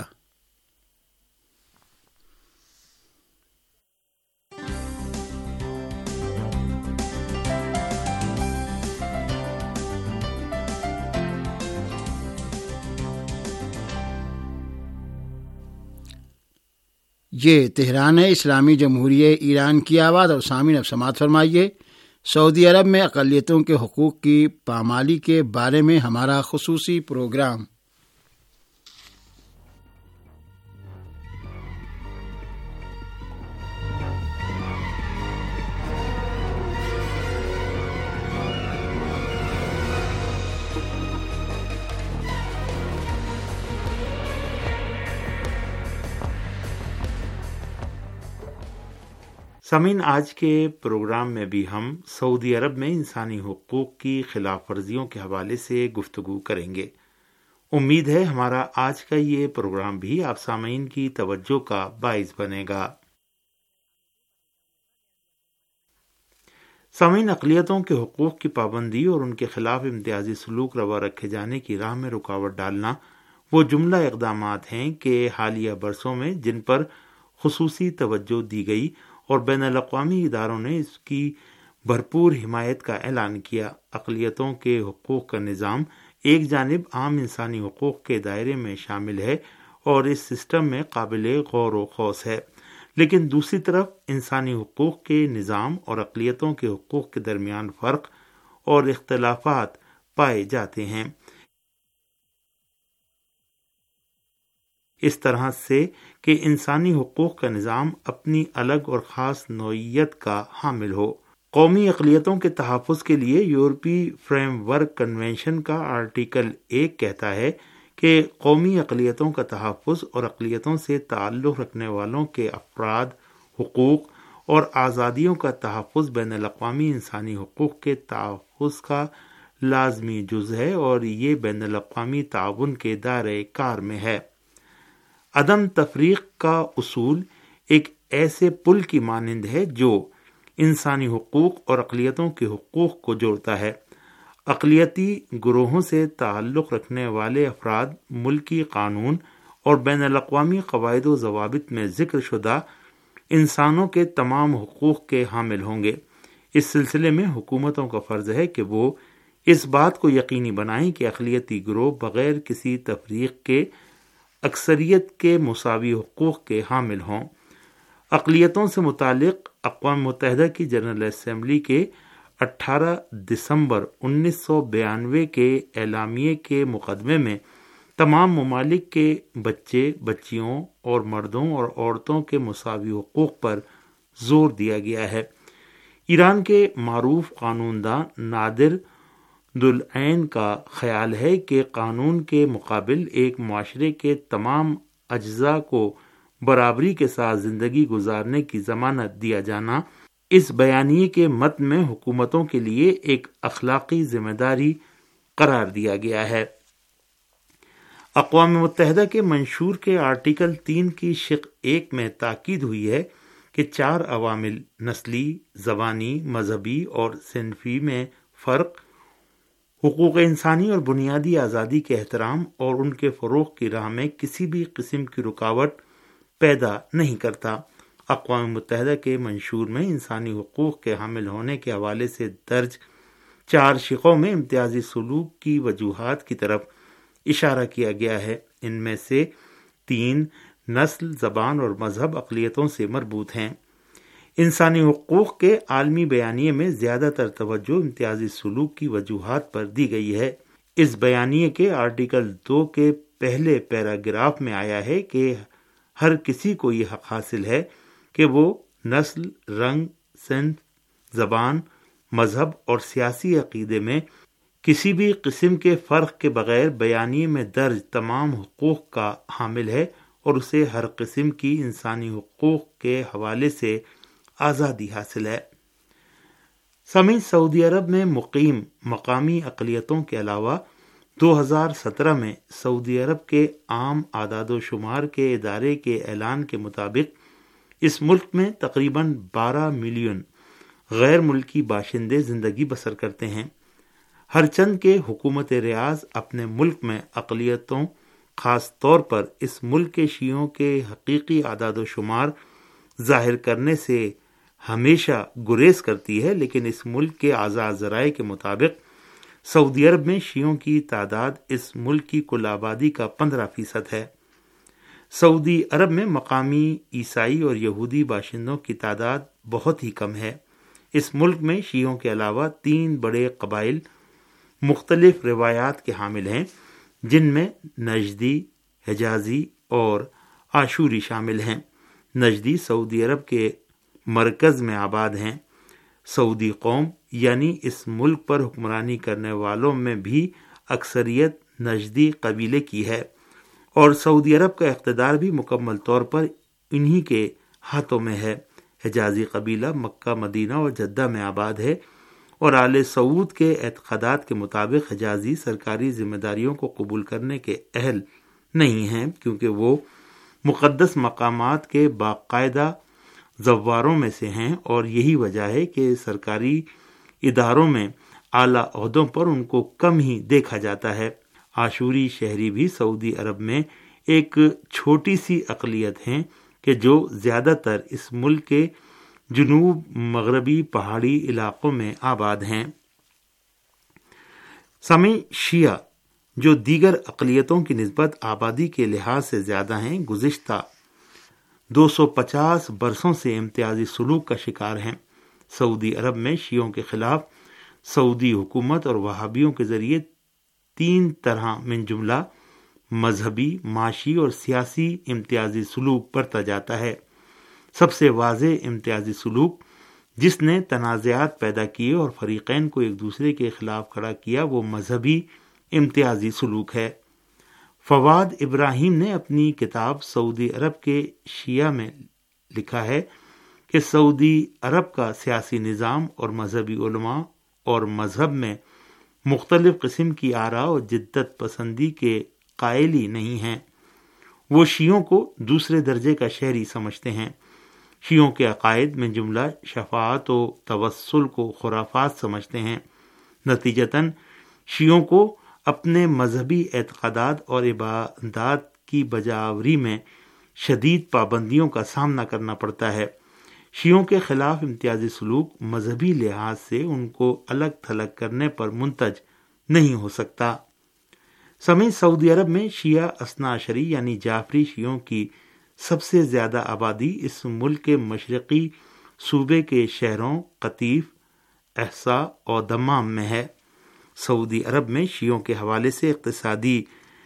یہ تہران ہے، اسلامی جمہوریہ ایران کی آواز۔ اور سامعین، اب سماعت فرمائیے سعودی عرب میں اقلیتوں کے حقوق کی پامالی کے بارے میں ہمارا خصوصی پروگرام۔ سامعین، آج کے پروگرام میں بھی ہم سعودی عرب میں انسانی حقوق کی خلاف ورزیوں کے حوالے سے گفتگو کریں گے۔ امید ہے ہمارا آج کا یہ پروگرام بھی آپ سامعین کی توجہ کا باعث بنے گا۔ سامعین، اقلیتوں کے حقوق کی پابندی اور ان کے خلاف امتیازی سلوک روا رکھے جانے کی راہ میں رکاوٹ ڈالنا وہ جملہ اقدامات ہیں کہ حالیہ برسوں میں جن پر خصوصی توجہ دی گئی اور بین الاقوامی اداروں نے اس کی بھرپور حمایت کا اعلان کیا۔ اقلیتوں کے حقوق کا نظام ایک جانب عام انسانی حقوق کے دائرے میں شامل ہے اور اس سسٹم میں قابل غور و خوض ہے، لیکن دوسری طرف انسانی حقوق کے نظام اور اقلیتوں کے حقوق کے درمیان فرق اور اختلافات پائے جاتے ہیں، اس طرح سے کہ انسانی حقوق کا نظام اپنی الگ اور خاص نوعیت کا حامل ہو۔ قومی اقلیتوں کے تحفظ کے لیے یورپی فریم ورک کنونشن کا آرٹیکل ایک کہتا ہے کہ قومی اقلیتوں کا تحفظ اور اقلیتوں سے تعلق رکھنے والوں کے افراد، حقوق اور آزادیوں کا تحفظ بین الاقوامی انسانی حقوق کے تحفظ کا لازمی جز ہے اور یہ بین الاقوامی تعاون کے دائرۂ کار میں ہے۔ عدم تفریق کا اصول ایک ایسے پل کی مانند ہے جو انسانی حقوق اور اقلیتوں کے حقوق کو جوڑتا ہے۔ اقلیتی گروہوں سے تعلق رکھنے والے افراد ملکی قانون اور بین الاقوامی قواعد و ضوابط میں ذکر شدہ انسانوں کے تمام حقوق کے حامل ہوں گے۔ اس سلسلے میں حکومتوں کا فرض ہے کہ وہ اس بات کو یقینی بنائیں کہ اقلیتی گروہ بغیر کسی تفریق کے اکثریت کے مساوی حقوق کے حامل ہوں۔ اقلیتوں سے متعلق اقوام متحدہ کی جنرل اسمبلی کے اٹھارہ دسمبر انیس سو بیانوے کے اعلامیے کے مقدمے میں تمام ممالک کے بچے، بچیوں اور مردوں اور عورتوں کے مساوی حقوق پر زور دیا گیا ہے۔ ایران کے معروف قانون داں نادر دلعین کا خیال ہے کہ قانون کے مقابل ایک معاشرے کے تمام اجزاء کو برابری کے ساتھ زندگی گزارنے کی ضمانت دیا جانا اس بیانیے کے متن میں حکومتوں کے لیے ایک اخلاقی ذمہ داری قرار دیا گیا ہے۔ اقوام متحدہ کے منشور کے آرٹیکل تین کی شق ایک میں تاکید ہوئی ہے کہ چار عوامل نسلی، زبانی، مذہبی اور صنفی میں فرق حقوق انسانی اور بنیادی آزادی کے احترام اور ان کے فروغ کی راہ میں کسی بھی قسم کی رکاوٹ پیدا نہیں کرتا۔ اقوام متحدہ کے منشور میں انسانی حقوق کے حامل ہونے کے حوالے سے درج چار شقوں میں امتیازی سلوک کی وجوہات کی طرف اشارہ کیا گیا ہے۔ ان میں سے تین نسل، زبان اور مذہب اقلیتوں سے مربوط ہیں۔ انسانی حقوق کے عالمی بیانیے میں زیادہ تر توجہ امتیازی سلوک کی وجوہات پر دی گئی ہے۔ اس بیانیے کے آرٹیکل دو کے پہلے پیراگراف میں آیا ہے کہ ہر کسی کو یہ حق حاصل ہے کہ وہ نسل، رنگ، صنف، زبان، مذہب اور سیاسی عقیدے میں کسی بھی قسم کے فرق کے بغیر بیانیے میں درج تمام حقوق کا حامل ہے اور اسے ہر قسم کی انسانی حقوق کے حوالے سے آزادی حاصل ہے۔ سامعین، سعودی عرب میں مقیم مقامی اقلیتوں کے علاوہ دو ہزار سترہ میں سعودی عرب کے عام اعداد و شمار کے ادارے کے اعلان کے مطابق اس ملک میں تقریباً بارہ ملین غیر ملکی باشندے زندگی بسر کرتے ہیں۔ ہر چند کے حکومت ریاض اپنے ملک میں اقلیتوں، خاص طور پر اس ملک کے شیعوں کے حقیقی اعداد و شمار ظاہر کرنے سے ہمیشہ گریز کرتی ہے، لیکن اس ملک کے آزاد ذرائع کے مطابق سعودی عرب میں شیعوں کی تعداد اس ملک کی کل آبادی کا پندرہ فیصد ہے۔ سعودی عرب میں مقامی عیسائی اور یہودی باشندوں کی تعداد بہت ہی کم ہے۔ اس ملک میں شیعوں کے علاوہ تین بڑے قبائل مختلف روایات کے حامل ہیں، جن میں نجدی، حجازی اور عاشوری شامل ہیں۔ نجدی سعودی عرب کے مرکز میں آباد ہیں۔ سعودی قوم یعنی اس ملک پر حکمرانی کرنے والوں میں بھی اکثریت نجدی قبیلے کی ہے، اور سعودی عرب کا اقتدار بھی مکمل طور پر انہی کے ہاتھوں میں ہے۔ حجازی قبیلہ مکہ، مدینہ اور جدہ میں آباد ہے، اور آل سعود کے اعتقادات کے مطابق حجازی سرکاری ذمہ داریوں کو قبول کرنے کے اہل نہیں ہیں، کیونکہ وہ مقدس مقامات کے باقاعدہ زواروں میں سے ہیں، اور یہی وجہ ہے کہ سرکاری اداروں میں اعلیٰ عہدوں پر ان کو کم ہی دیکھا جاتا ہے۔ عاشوری شہری بھی سعودی عرب میں ایک چھوٹی سی اقلیت ہیں کہ جو زیادہ تر اس ملک کے جنوب مغربی پہاڑی علاقوں میں آباد ہیں۔ سامعین، شیعہ جو دیگر اقلیتوں کی نسبت آبادی کے لحاظ سے زیادہ ہیں، گزشتہ دو سو پچاس برسوں سے امتیازی سلوک کا شکار ہیں۔ سعودی عرب میں شیعوں کے خلاف سعودی حکومت اور وہابیوں کے ذریعے تین طرح من جملہ مذہبی، معاشی اور سیاسی امتیازی سلوک برتا جاتا ہے۔ سب سے واضح امتیازی سلوک جس نے تنازعات پیدا کیے اور فریقین کو ایک دوسرے کے خلاف کھڑا کیا، وہ مذہبی امتیازی سلوک ہے۔ فواد ابراہیم نے اپنی کتاب سعودی عرب کے شیعہ میں لکھا ہے کہ سعودی عرب کا سیاسی نظام اور مذہبی علماء اور مذہب میں مختلف قسم کی آراء اور جدت پسندی کے قائل ہی نہیں ہیں۔ وہ شیعوں کو دوسرے درجے کا شہری سمجھتے ہیں۔ شیعوں کے عقائد میں جملہ شفاعت و توسل کو خرافات سمجھتے ہیں۔ نتیجتاً شیعوں کو اپنے مذہبی اعتقادات اور عبادات کی بجاوری میں شدید پابندیوں کا سامنا کرنا پڑتا ہے۔ شیعوں کے خلاف امتیازی سلوک مذہبی لحاظ سے ان کو الگ تھلگ کرنے پر منتج نہیں ہو سکتا۔ سمیت سعودی عرب میں شیعہ اثنا عشری یعنی جعفری شیعوں کی سب سے زیادہ آبادی اس ملک کے مشرقی صوبے کے شہروں قطیف، احسا اور دمام میں ہے۔ سعودی عرب میں شیعوں کے حوالے سے اقتصادی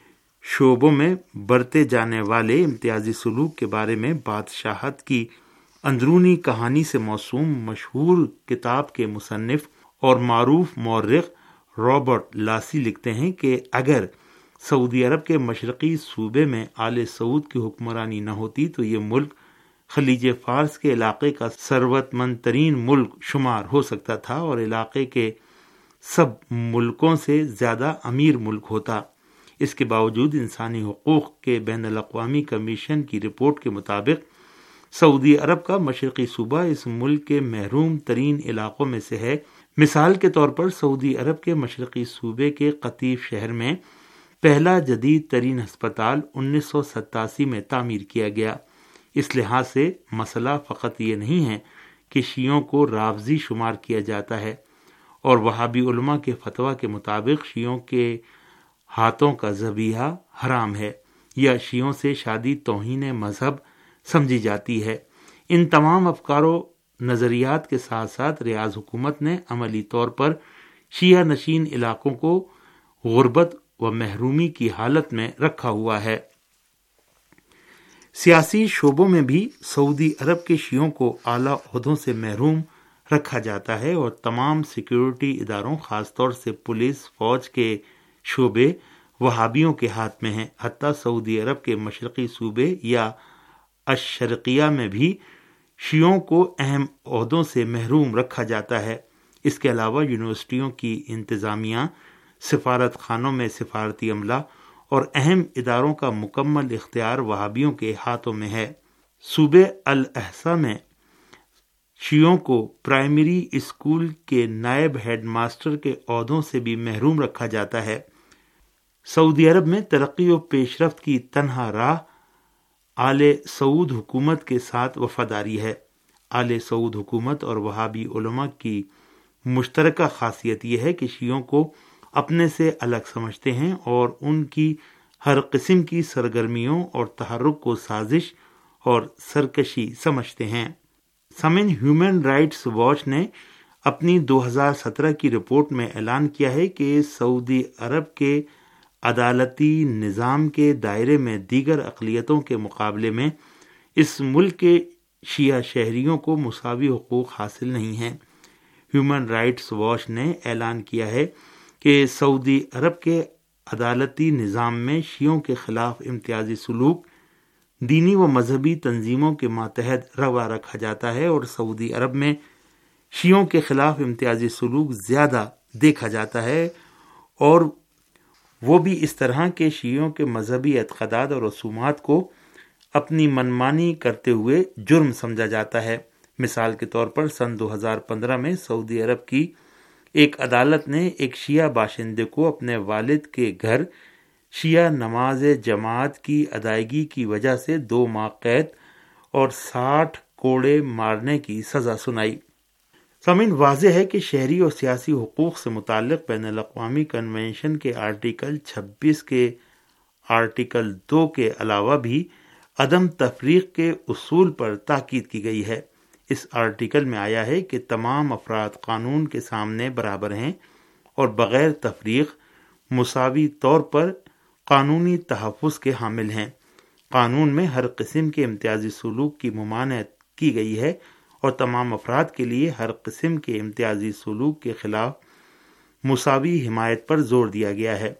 شعبوں میں برتے جانے والے امتیازی سلوک کے بارے میں بادشاہت کی اندرونی کہانی سے موسوم مشہور کتاب کے مصنف اور معروف مورخ رابرٹ لاسی لکھتے ہیں کہ اگر سعودی عرب کے مشرقی صوبے میں آل سعود کی حکمرانی نہ ہوتی تو یہ ملک خلیج فارس کے علاقے کا ثروت مند ترین ملک شمار ہو سکتا تھا اور علاقے کے سب ملکوں سے زیادہ امیر ملک ہوتا۔ اس کے باوجود انسانی حقوق کے بین الاقوامی کمیشن کی رپورٹ کے مطابق سعودی عرب کا مشرقی صوبہ اس ملک کے محروم ترین علاقوں میں سے ہے۔ مثال کے طور پر سعودی عرب کے مشرقی صوبے کے قطیف شہر میں پہلا جدید ترین ہسپتال انیس سو ستاسی میں تعمیر کیا گیا۔ اس لحاظ سے مسئلہ فقط یہ نہیں ہے کہ شیعوں کو رافضی شمار کیا جاتا ہے اور وہابی علماء کے فتویٰ کے مطابق شیعوں کے ہاتھوں کا ذبیحہ حرام ہے یا شیعوں سے شادی توہین مذہب سمجھی جاتی ہے۔ ان تمام افکار و نظریات کے ساتھ ساتھ ریاض حکومت نے عملی طور پر شیعہ نشین علاقوں کو غربت و محرومی کی حالت میں رکھا ہوا ہے۔ سیاسی شعبوں میں بھی سعودی عرب کے شیعوں کو اعلیٰ عہدوں سے محروم رکھا جاتا ہے اور تمام سیکیورٹی اداروں خاص طور سے پولیس فوج کے شعبے وہابیوں کے ہاتھ میں ہیں۔ حتیٰ سعودی عرب کے مشرقی صوبے یا الشرقیہ میں بھی شیعوں کو اہم عہدوں سے محروم رکھا جاتا ہے۔ اس کے علاوہ یونیورسٹیوں کی انتظامیہ، سفارت خانوں میں سفارتی عملہ اور اہم اداروں کا مکمل اختیار وہابیوں کے ہاتھوں میں ہے۔ صوبے الاحسا میں شیعوں کو پرائمری اسکول کے نائب ہیڈ ماسٹر کے عہدوں سے بھی محروم رکھا جاتا ہے۔ سعودی عرب میں ترقی و پیش رفت کی تنہا راہ آل سعود حکومت کے ساتھ وفاداری ہے۔ آل سعود حکومت اور وہابی علماء کی مشترکہ خاصیت یہ ہے کہ شیعوں کو اپنے سے الگ سمجھتے ہیں اور ان کی ہر قسم کی سرگرمیوں اور تحرک کو سازش اور سرکشی سمجھتے ہیں۔ سامعین، ہیومن رائٹس واچ نے اپنی دو ہزار سترہ کی رپورٹ میں اعلان کیا ہے کہ سعودی عرب کے عدالتی نظام کے دائرے میں دیگر اقلیتوں کے مقابلے میں اس ملک کے شیعہ شہریوں کو مساوی حقوق حاصل نہیں ہیں۔ ہیومن رائٹس واچ نے اعلان کیا ہے کہ سعودی عرب کے عدالتی نظام میں شیعوں کے خلاف امتیازی سلوک دینی و مذہبی تنظیموں کے ماتحت روا رکھا جاتا ہے اور سعودی عرب میں شیعوں کے خلاف امتیازی سلوک زیادہ دیکھا جاتا ہے اور وہ بھی اس طرح کے شیعوں کے مذہبی اعتقادات اور رسومات کو اپنی منمانی کرتے ہوئے جرم سمجھا جاتا ہے۔ مثال کے طور پر سن دو ہزار پندرہ میں سعودی عرب کی ایک عدالت نے ایک شیعہ باشندے کو اپنے والد کے گھر شیعہ نماز جماعت کی ادائیگی کی وجہ سے دو ماہ قید اور ساٹھ کوڑے مارنے کی سزا سنائی۔ سامعین، واضح ہے کہ شہری اور سیاسی حقوق سے متعلق بین الاقوامی کنونشن کے آرٹیکل چھبیس کے آرٹیکل دو کے علاوہ بھی عدم تفریق کے اصول پر تاکید کی گئی ہے۔ اس آرٹیکل میں آیا ہے کہ تمام افراد قانون کے سامنے برابر ہیں اور بغیر تفریق مساوی طور پر قانونی تحفظ کے حامل ہیں۔ قانون میں ہر قسم کے امتیازی سلوک کی ممانعت کی گئی ہے اور تمام افراد کے لیے ہر قسم کے امتیازی سلوک کے خلاف مساوی حمایت پر زور دیا گیا ہے۔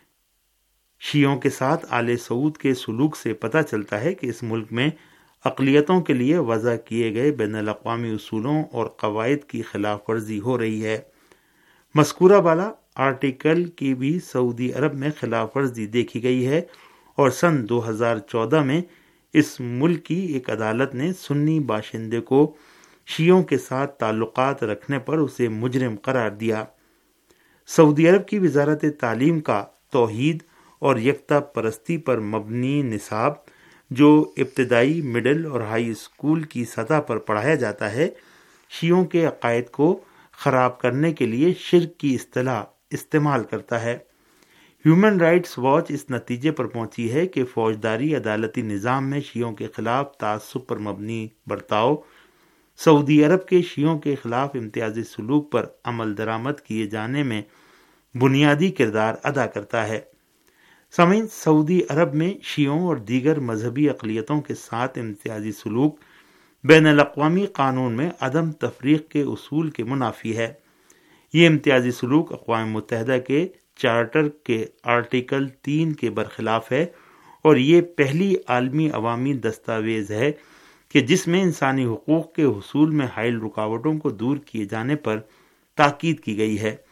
شیعوں کے ساتھ آل سعود کے سلوک سے پتہ چلتا ہے کہ اس ملک میں اقلیتوں کے لیے وضع کیے گئے بین الاقوامی اصولوں اور قواعد کی خلاف ورزی ہو رہی ہے۔ مذکورہ بالا آرٹیکل کی بھی سعودی عرب میں خلاف ورزی دیکھی گئی ہے اور سن دو ہزار چودہ میں اس ملک کی ایک عدالت نے سنی باشندے کو شیعوں کے ساتھ تعلقات رکھنے پر اسے مجرم قرار دیا۔ سعودی عرب کی وزارت تعلیم کا توحید اور یکتا پرستی پر مبنی نصاب جو ابتدائی، مڈل اور ہائی اسکول کی سطح پر پڑھایا جاتا ہے، شیعوں کے عقائد کو خراب کرنے کے لیے شرک کی اصطلاح استعمال کرتا ہے۔ ہیومن رائٹس واچ اس نتیجے پر پہنچی ہے کہ فوجداری عدالتی نظام میں شیعوں کے خلاف تعصب پر مبنی برتاؤ سعودی عرب کے شیعوں کے خلاف امتیازی سلوک پر عمل درآمد کیے جانے میں بنیادی کردار ادا کرتا ہے۔ سامعین، سعودی عرب میں شیعوں اور دیگر مذہبی اقلیتوں کے ساتھ امتیازی سلوک بین الاقوامی قانون میں عدم تفریق کے اصول کے منافی ہے۔ یہ امتیازی سلوک اقوام متحدہ کے چارٹر کے آرٹیکل تین کے برخلاف ہے اور یہ پہلی عالمی عوامی دستاویز ہے کہ جس میں انسانی حقوق کے حصول میں حائل رکاوٹوں کو دور کیے جانے پر تاکید کی گئی ہے۔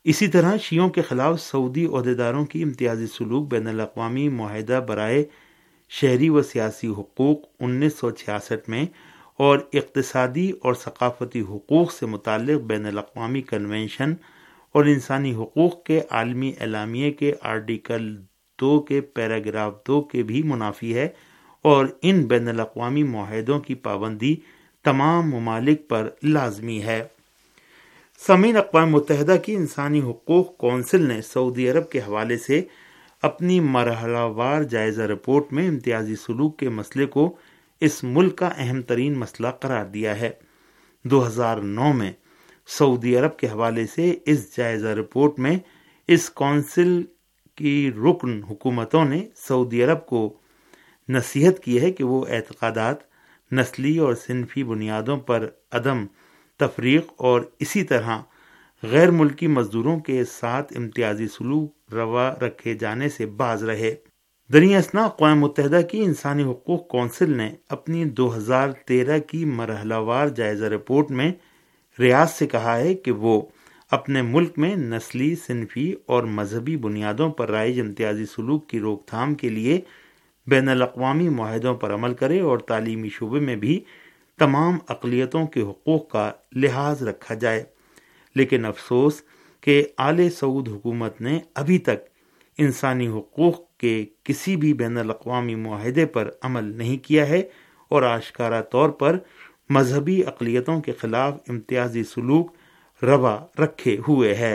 اسی طرح شیعوں کے خلاف سعودی عہدیداروں کی امتیازی سلوک بین الاقوامی معاہدہ برائے شہری و سیاسی حقوق انیس سو چھیاسٹھ میں اور اقتصادی اور ثقافتی حقوق سے متعلق بین الاقوامی کنونشن اور انسانی حقوق کے عالمی اعلامیے کے آرٹیکل دو کے پیراگراف دو کے بھی منافی ہے، اور ان بین الاقوامی معاہدوں کی پابندی تمام ممالک پر لازمی ہے۔ سامعین، اقوام متحدہ کی انسانی حقوق کونسل نے سعودی عرب کے حوالے سے اپنی مرحلہ وار جائزہ رپورٹ میں امتیازی سلوک کے مسئلے کو اس ملک کا اہم ترین مسئلہ قرار دیا ہے۔ دو ہزار نو میں سعودی عرب کے حوالے سے اس جائزہ رپورٹ میں اس کونسل کی رکن حکومتوں نے سعودی عرب کو نصیحت کی ہے کہ وہ اعتقادات، نسلی اور صنفی بنیادوں پر عدم تفریق اور اسی طرح غیر ملکی مزدوروں کے ساتھ امتیازی سلوک روا رکھے جانے سے باز رہے۔ دریں اثنا اقوام متحدہ کی انسانی حقوق کونسل نے اپنی دو ہزار تیرہ کی مرحلہ وار جائزہ رپورٹ میں ریاض سے کہا ہے کہ وہ اپنے ملک میں نسلی، صنفی اور مذہبی بنیادوں پر رائج امتیازی سلوک کی روک تھام کے لیے بین الاقوامی معاہدوں پر عمل کرے اور تعلیمی شعبے میں بھی تمام اقلیتوں کے حقوق کا لحاظ رکھا جائے۔ لیکن افسوس کہ آل سعود حکومت نے ابھی تک انسانی حقوق کے کسی بھی بین الاقوامی معاہدے پر عمل نہیں کیا ہے اور آشکارا طور پر مذہبی اقلیتوں کے خلاف امتیازی سلوک روا رکھے ہوئے ہے۔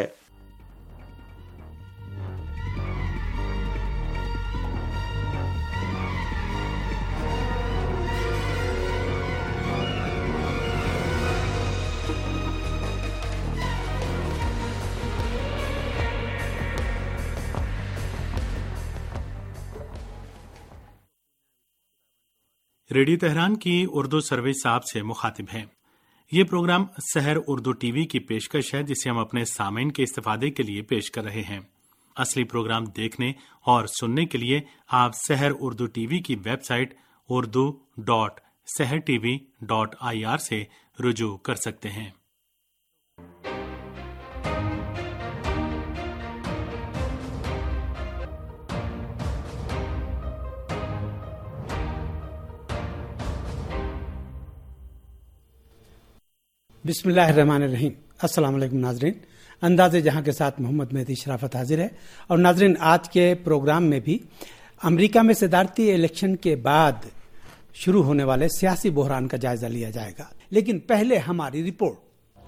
ریڈیو تہران کی اردو سروس آپ سے مخاطب ہیں۔ یہ programme Sahar Urdu T V کی پیشکش ہے جسے ہم اپنے سامعین کے استفادے کے لیے پیش کر رہے ہیں۔ اصلی پروگرام دیکھنے اور سننے کے لیے آپ سحر اردو ٹی وی کی website Urdu dot Sahar T V dot I R سے رجوع کر سکتے ہیں۔ بسم اللہ الرحمن الرحیم۔ السلام علیکم ناظرین، انداز جہاں کے ساتھ محمد مہدی شرافت حاضر ہے۔ اور ناظرین، آج کے پروگرام میں بھی امریکہ میں صدارتی الیکشن کے بعد شروع ہونے والے سیاسی بحران کا جائزہ لیا جائے گا، لیکن پہلے ہماری رپورٹ۔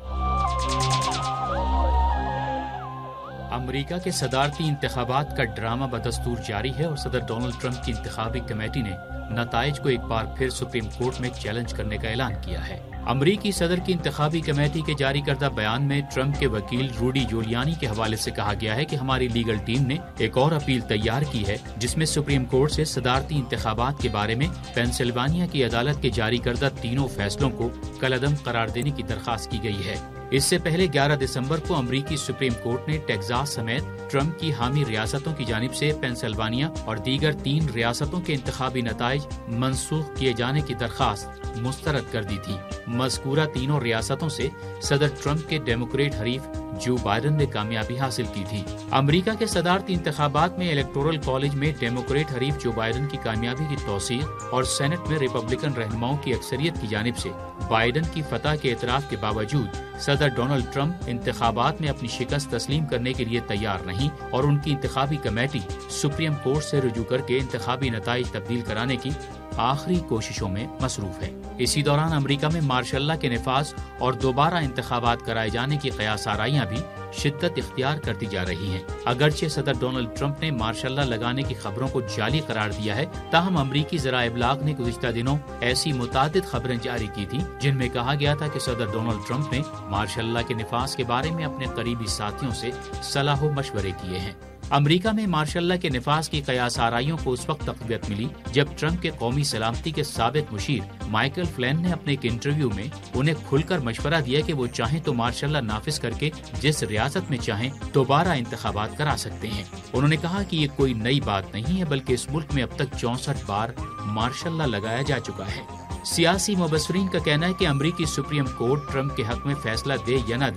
امریکہ کے صدارتی انتخابات کا ڈرامہ بدستور جاری ہے اور صدر ڈونلڈ ٹرمپ کی انتخابی کمیٹی نے نتائج کو ایک بار پھر سپریم کورٹ میں چیلنج کرنے کا اعلان کیا ہے۔ امریکی صدر کی انتخابی کمیٹی کے جاری کردہ بیان میں ٹرمپ کے وکیل روڈی جولیانی کے حوالے سے کہا گیا ہے کہ ہماری لیگل ٹیم نے ایک اور اپیل تیار کی ہے جس میں سپریم کورٹ سے صدارتی انتخابات کے بارے میں پینسلوانیا کی عدالت کے جاری کردہ تینوں فیصلوں کو کالعدم قرار دینے کی درخواست کی گئی ہے۔ اس سے پہلے گیارہ دسمبر کو امریکی سپریم کورٹ نے ٹیکساس سمیت ٹرمپ کی حامی ریاستوں کی جانب سے پینسلوانیا اور دیگر تین ریاستوں کے انتخابی نتائج منسوخ کیے جانے کی درخواست مسترد کر دی تھی۔ مذکورہ تینوں ریاستوں سے صدر ٹرمپ کے ڈیموکریٹ حریف جو بائیڈن نے کامیابی حاصل کی تھی۔ امریکہ کے صدارتی انتخابات میں الیکٹورل کالج میں ڈیموکریٹ حریف جو بائیڈن کی کامیابی کی توثیق اور سینٹ میں ریپبلکن رہنماؤں کی اکثریت کی جانب سے بائیڈن کی فتح کے اعتراف کے باوجود صدر ڈونلڈ ٹرمپ انتخابات میں اپنی شکست تسلیم کرنے کے لیے تیار نہیں اور ان کی انتخابی کمیٹی سپریم کورٹ سے رجوع کر کے انتخابی نتائج تبدیل کرانے کی آخری کوششوں میں مصروف ہے۔ اسی دوران امریکہ میں مارشل اللہ کے نفاذ اور دوبارہ انتخابات کرائے جانے کی قیاس آرائیاں بھی شدت اختیار کرتی جا رہی ہیں۔ اگرچہ صدر ڈونلڈ ٹرمپ نے مارشل اللہ لگانے کی خبروں کو جعلی قرار دیا ہے، تاہم امریکی ذرائع ابلاغ نے گزشتہ دنوں ایسی متعدد خبریں جاری کی تھیں جن میں کہا گیا تھا کہ صدر ڈونلڈ ٹرمپ نے مارشل اللہ کے نفاذ کے بارے میں اپنے قریبی ساتھیوں سے صلاح و مشورے کیے ہیں۔ امریکہ میں مارشل اللہ کے نفاذ کی قیاس آرائیوں کو اس وقت تقویت ملی جب ٹرمپ کے قومی سلامتی کے سابق مشیر مائیکل فلین نے اپنے ایک انٹرویو میں انہیں کھل کر مشورہ دیا کہ وہ چاہیں تو مارشل اللہ نافذ کر کے جس ریاست میں چاہیں دوبارہ انتخابات کرا سکتے ہیں۔ انہوں نے کہا کہ یہ کوئی نئی بات نہیں ہے بلکہ اس ملک میں اب تک چونسٹھ بار مارشل اللہ لگایا جا چکا ہے۔ سیاسی مبصرین کا کہنا ہے کہ امریکی سپریم کورٹ ٹرمپ کے حق میں فیصلہ دے یا نہ دے،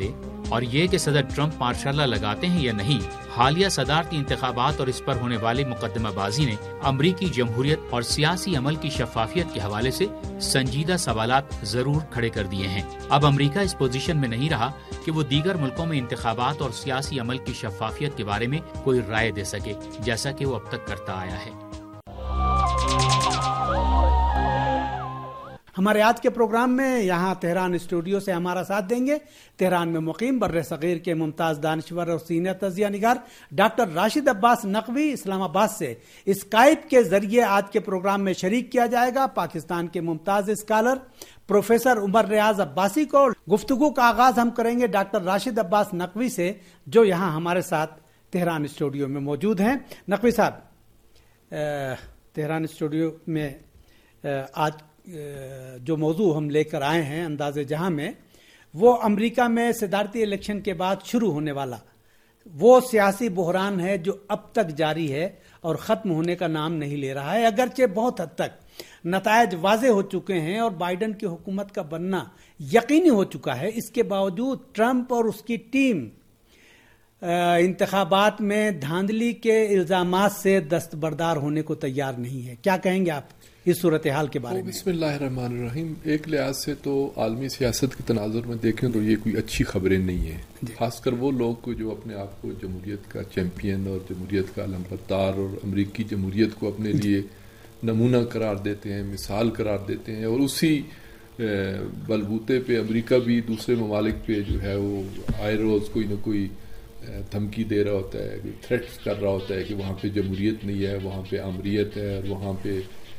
اور یہ کہ صدر ٹرمپ ماشاء اللہ لگاتے ہیں یا نہیں، حالیہ صدارتی انتخابات اور اس پر ہونے والی مقدمہ بازی نے امریکی جمہوریت اور سیاسی عمل کی شفافیت کے حوالے سے سنجیدہ سوالات ضرور کھڑے کر دیے ہیں۔ اب امریکہ اس پوزیشن میں نہیں رہا کہ وہ دیگر ملکوں میں انتخابات اور سیاسی عمل کی شفافیت کے بارے میں کوئی رائے دے سکے، جیسا کہ وہ اب تک کرتا آیا ہے۔ ہمارے آج کے پروگرام میں یہاں تہران اسٹوڈیو سے ہمارا ساتھ دیں گے تہران میں مقیم بر صغیر کے ممتاز دانشور اور سینئر تجزیہ نگار ڈاکٹر راشد عباس نقوی اسلام آباد سے اسکائپ کے ذریعے آج کے پروگرام میں شریک کیا جائے گا پاکستان کے ممتاز اسکالر پروفیسر عمر ریاض عباسی کو۔ گفتگو کا آغاز ہم کریں گے ڈاکٹر راشد عباس نقوی سے جو یہاں ہمارے ساتھ تہران اسٹوڈیو میں موجود ہیں۔ نقوی صاحب، تہران اسٹوڈیو میں آج جو موضوع ہم لے کر آئے ہیں انداز جہاں میں، وہ امریکہ میں صدارتی الیکشن کے بعد شروع ہونے والا وہ سیاسی بحران ہے جو اب تک جاری ہے اور ختم ہونے کا نام نہیں لے رہا ہے، اگرچہ بہت حد تک نتائج واضح ہو چکے ہیں اور بائیڈن کی حکومت کا بننا یقینی ہو چکا ہے۔ اس کے باوجود ٹرمپ اور اس کی ٹیم انتخابات میں دھاندلی کے الزامات سے دستبردار ہونے کو تیار نہیں ہے۔ کیا کہیں گے آپ اس صورتحال کے بارے میں؟ بسم اللہ الرحمن الرحیم۔ ایک لحاظ سے تو عالمی سیاست کے تناظر میں دیکھیں تو یہ کوئی اچھی خبریں نہیں ہیں، خاص کر وہ لوگ جو اپنے آپ کو جمہوریت کا چیمپئن اور جمہوریت کا علمبردار اور امریکی جمہوریت کو اپنے لیے نمونہ قرار دیتے ہیں، مثال قرار دیتے ہیں، اور اسی بلبوتے پہ امریکہ بھی دوسرے ممالک پہ جو ہے وہ آئے روز کوئی نہ کوئی دھمکی دے رہا ہوتا ہے، کوئی تھریٹس کر رہا ہوتا ہے کہ وہاں پہ جمہوریت نہیں ہے، وہاں پہ آمریت ہے، اور وہاں پہ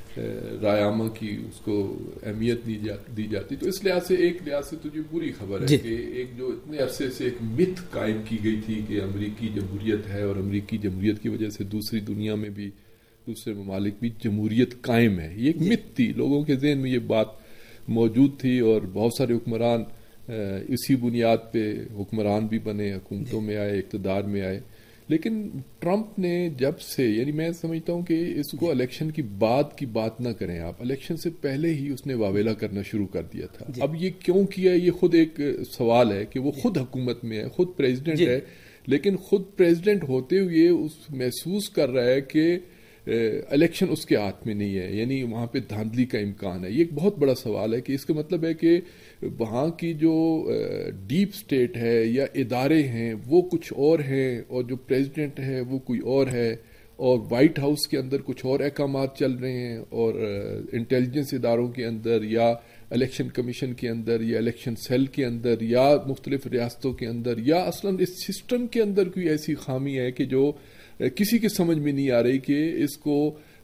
رائے عامہ کی اس کو اہمیت دی جاتی۔ تو اس لحاظ سے ایک لحاظ سے تو یہ بری خبر ہے کہ ایک جو اتنے عرصے سے ایک متھ قائم کی گئی تھی کہ امریکی جمہوریت ہے اور امریکی جمہوریت کی وجہ سے دوسری دنیا میں بھی دوسرے ممالک بھی جمہوریت قائم ہے، یہ ایک متھ تھی، لوگوں کے ذہن میں یہ بات موجود تھی اور بہت سارے حکمران اسی بنیاد پہ حکمران بھی بنے، حکومتوں میں آئے، اقتدار میں آئے۔ لیکن ٹرمپ نے جب سے، یعنی میں سمجھتا ہوں کہ اس کو الیکشن کی بعد کی بات نہ کریں آپ، الیکشن سے پہلے ہی اس نے واویلا کرنا شروع کر دیا تھا۔ اب یہ کیوں کیا، یہ خود ایک سوال ہے کہ وہ خود حکومت میں ہے، خود پریزیڈنٹ ہے، لیکن خود پریزیڈنٹ ہوتے ہوئے اس محسوس کر رہا ہے کہ الیکشن اس کے ہاتھ میں نہیں ہے، یعنی وہاں پہ دھاندلی کا امکان ہے۔ یہ ایک بہت بڑا سوال ہے کہ اس کا مطلب ہے کہ وہاں کی جو ڈیپ سٹیٹ ہے یا ادارے ہیں وہ کچھ اور ہیں اور جو پریزیڈنٹ ہے وہ کوئی اور ہے، اور وائٹ ہاؤس کے اندر کچھ اور احکامات چل رہے ہیں، اور انٹیلیجنس اداروں کے اندر یا الیکشن کمیشن کے اندر یا الیکشن سیل کے اندر یا مختلف ریاستوں کے اندر یا اصلاً اس سسٹم کے اندر کوئی ایسی خامی ہے کہ جو کسی کے سمجھ میں نہیں آ رہی کہ اس کو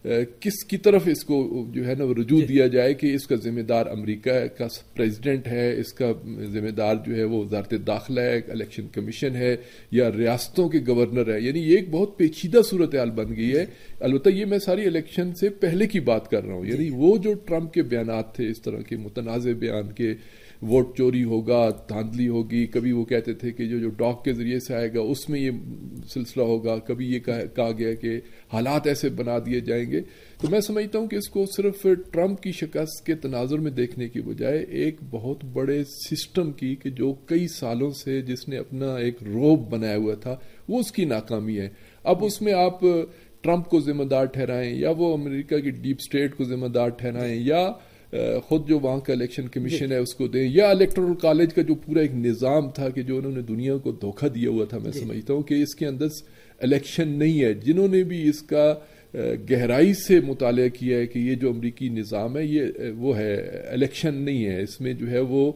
کس کی طرف اس کو جو ہے نا رجوع دیا جائے کہ اس کا ذمہ دار امریکہ کا پریزیڈنٹ ہے، اس کا ذمہ دار جو ہے وہ وزارت داخلہ ہے، الیکشن کمیشن ہے، یا ریاستوں کے گورنر ہے۔ یعنی یہ ایک بہت پیچیدہ صورتحال بن گئی ہے۔ البتہ یہ میں ساری الیکشن سے پہلے کی بات کر رہا ہوں، یعنی وہ جو ٹرمپ کے بیانات تھے، اس طرح کے متنازع بیان کے ووٹ چوری ہوگا، دھاندلی ہوگی، کبھی وہ کہتے تھے کہ جو جو ڈاک کے ذریعے سے آئے گا اس میں یہ سلسلہ ہوگا، کبھی یہ کہا گیا کہ حالات ایسے بنا دیے جائیں گے۔ تو میں سمجھتا ہوں کہ اس کو صرف ٹرمپ کی شکست کے تناظر میں دیکھنے کی بجائے ایک بہت بڑے سسٹم کی کہ جو کئی سالوں سے جس نے اپنا ایک روب بنایا ہوا تھا وہ اس کی ناکامی ہے۔ اب اس میں آپ ٹرمپ کو ذمہ دار ٹھہرائیں یا وہ امریکہ کی ڈیپ سٹیٹ کو ذمہ دار ٹھہرائیں یا خود جو وہاں کا الیکشن کمیشن ہے اس کو دیں یا الیکٹورل کالج کا جو پورا ایک نظام تھا کہ جو انہوں نے دنیا کو دھوکہ دیا ہوا تھا، میں سمجھتا ہوں کہ اس کے اندر الیکشن نہیں ہے۔ جنہوں نے بھی اس کا گہرائی سے مطالعہ کیا ہے کہ یہ جو امریکی نظام ہے یہ وہ ہے، الیکشن نہیں ہے، اس میں جو ہے وہ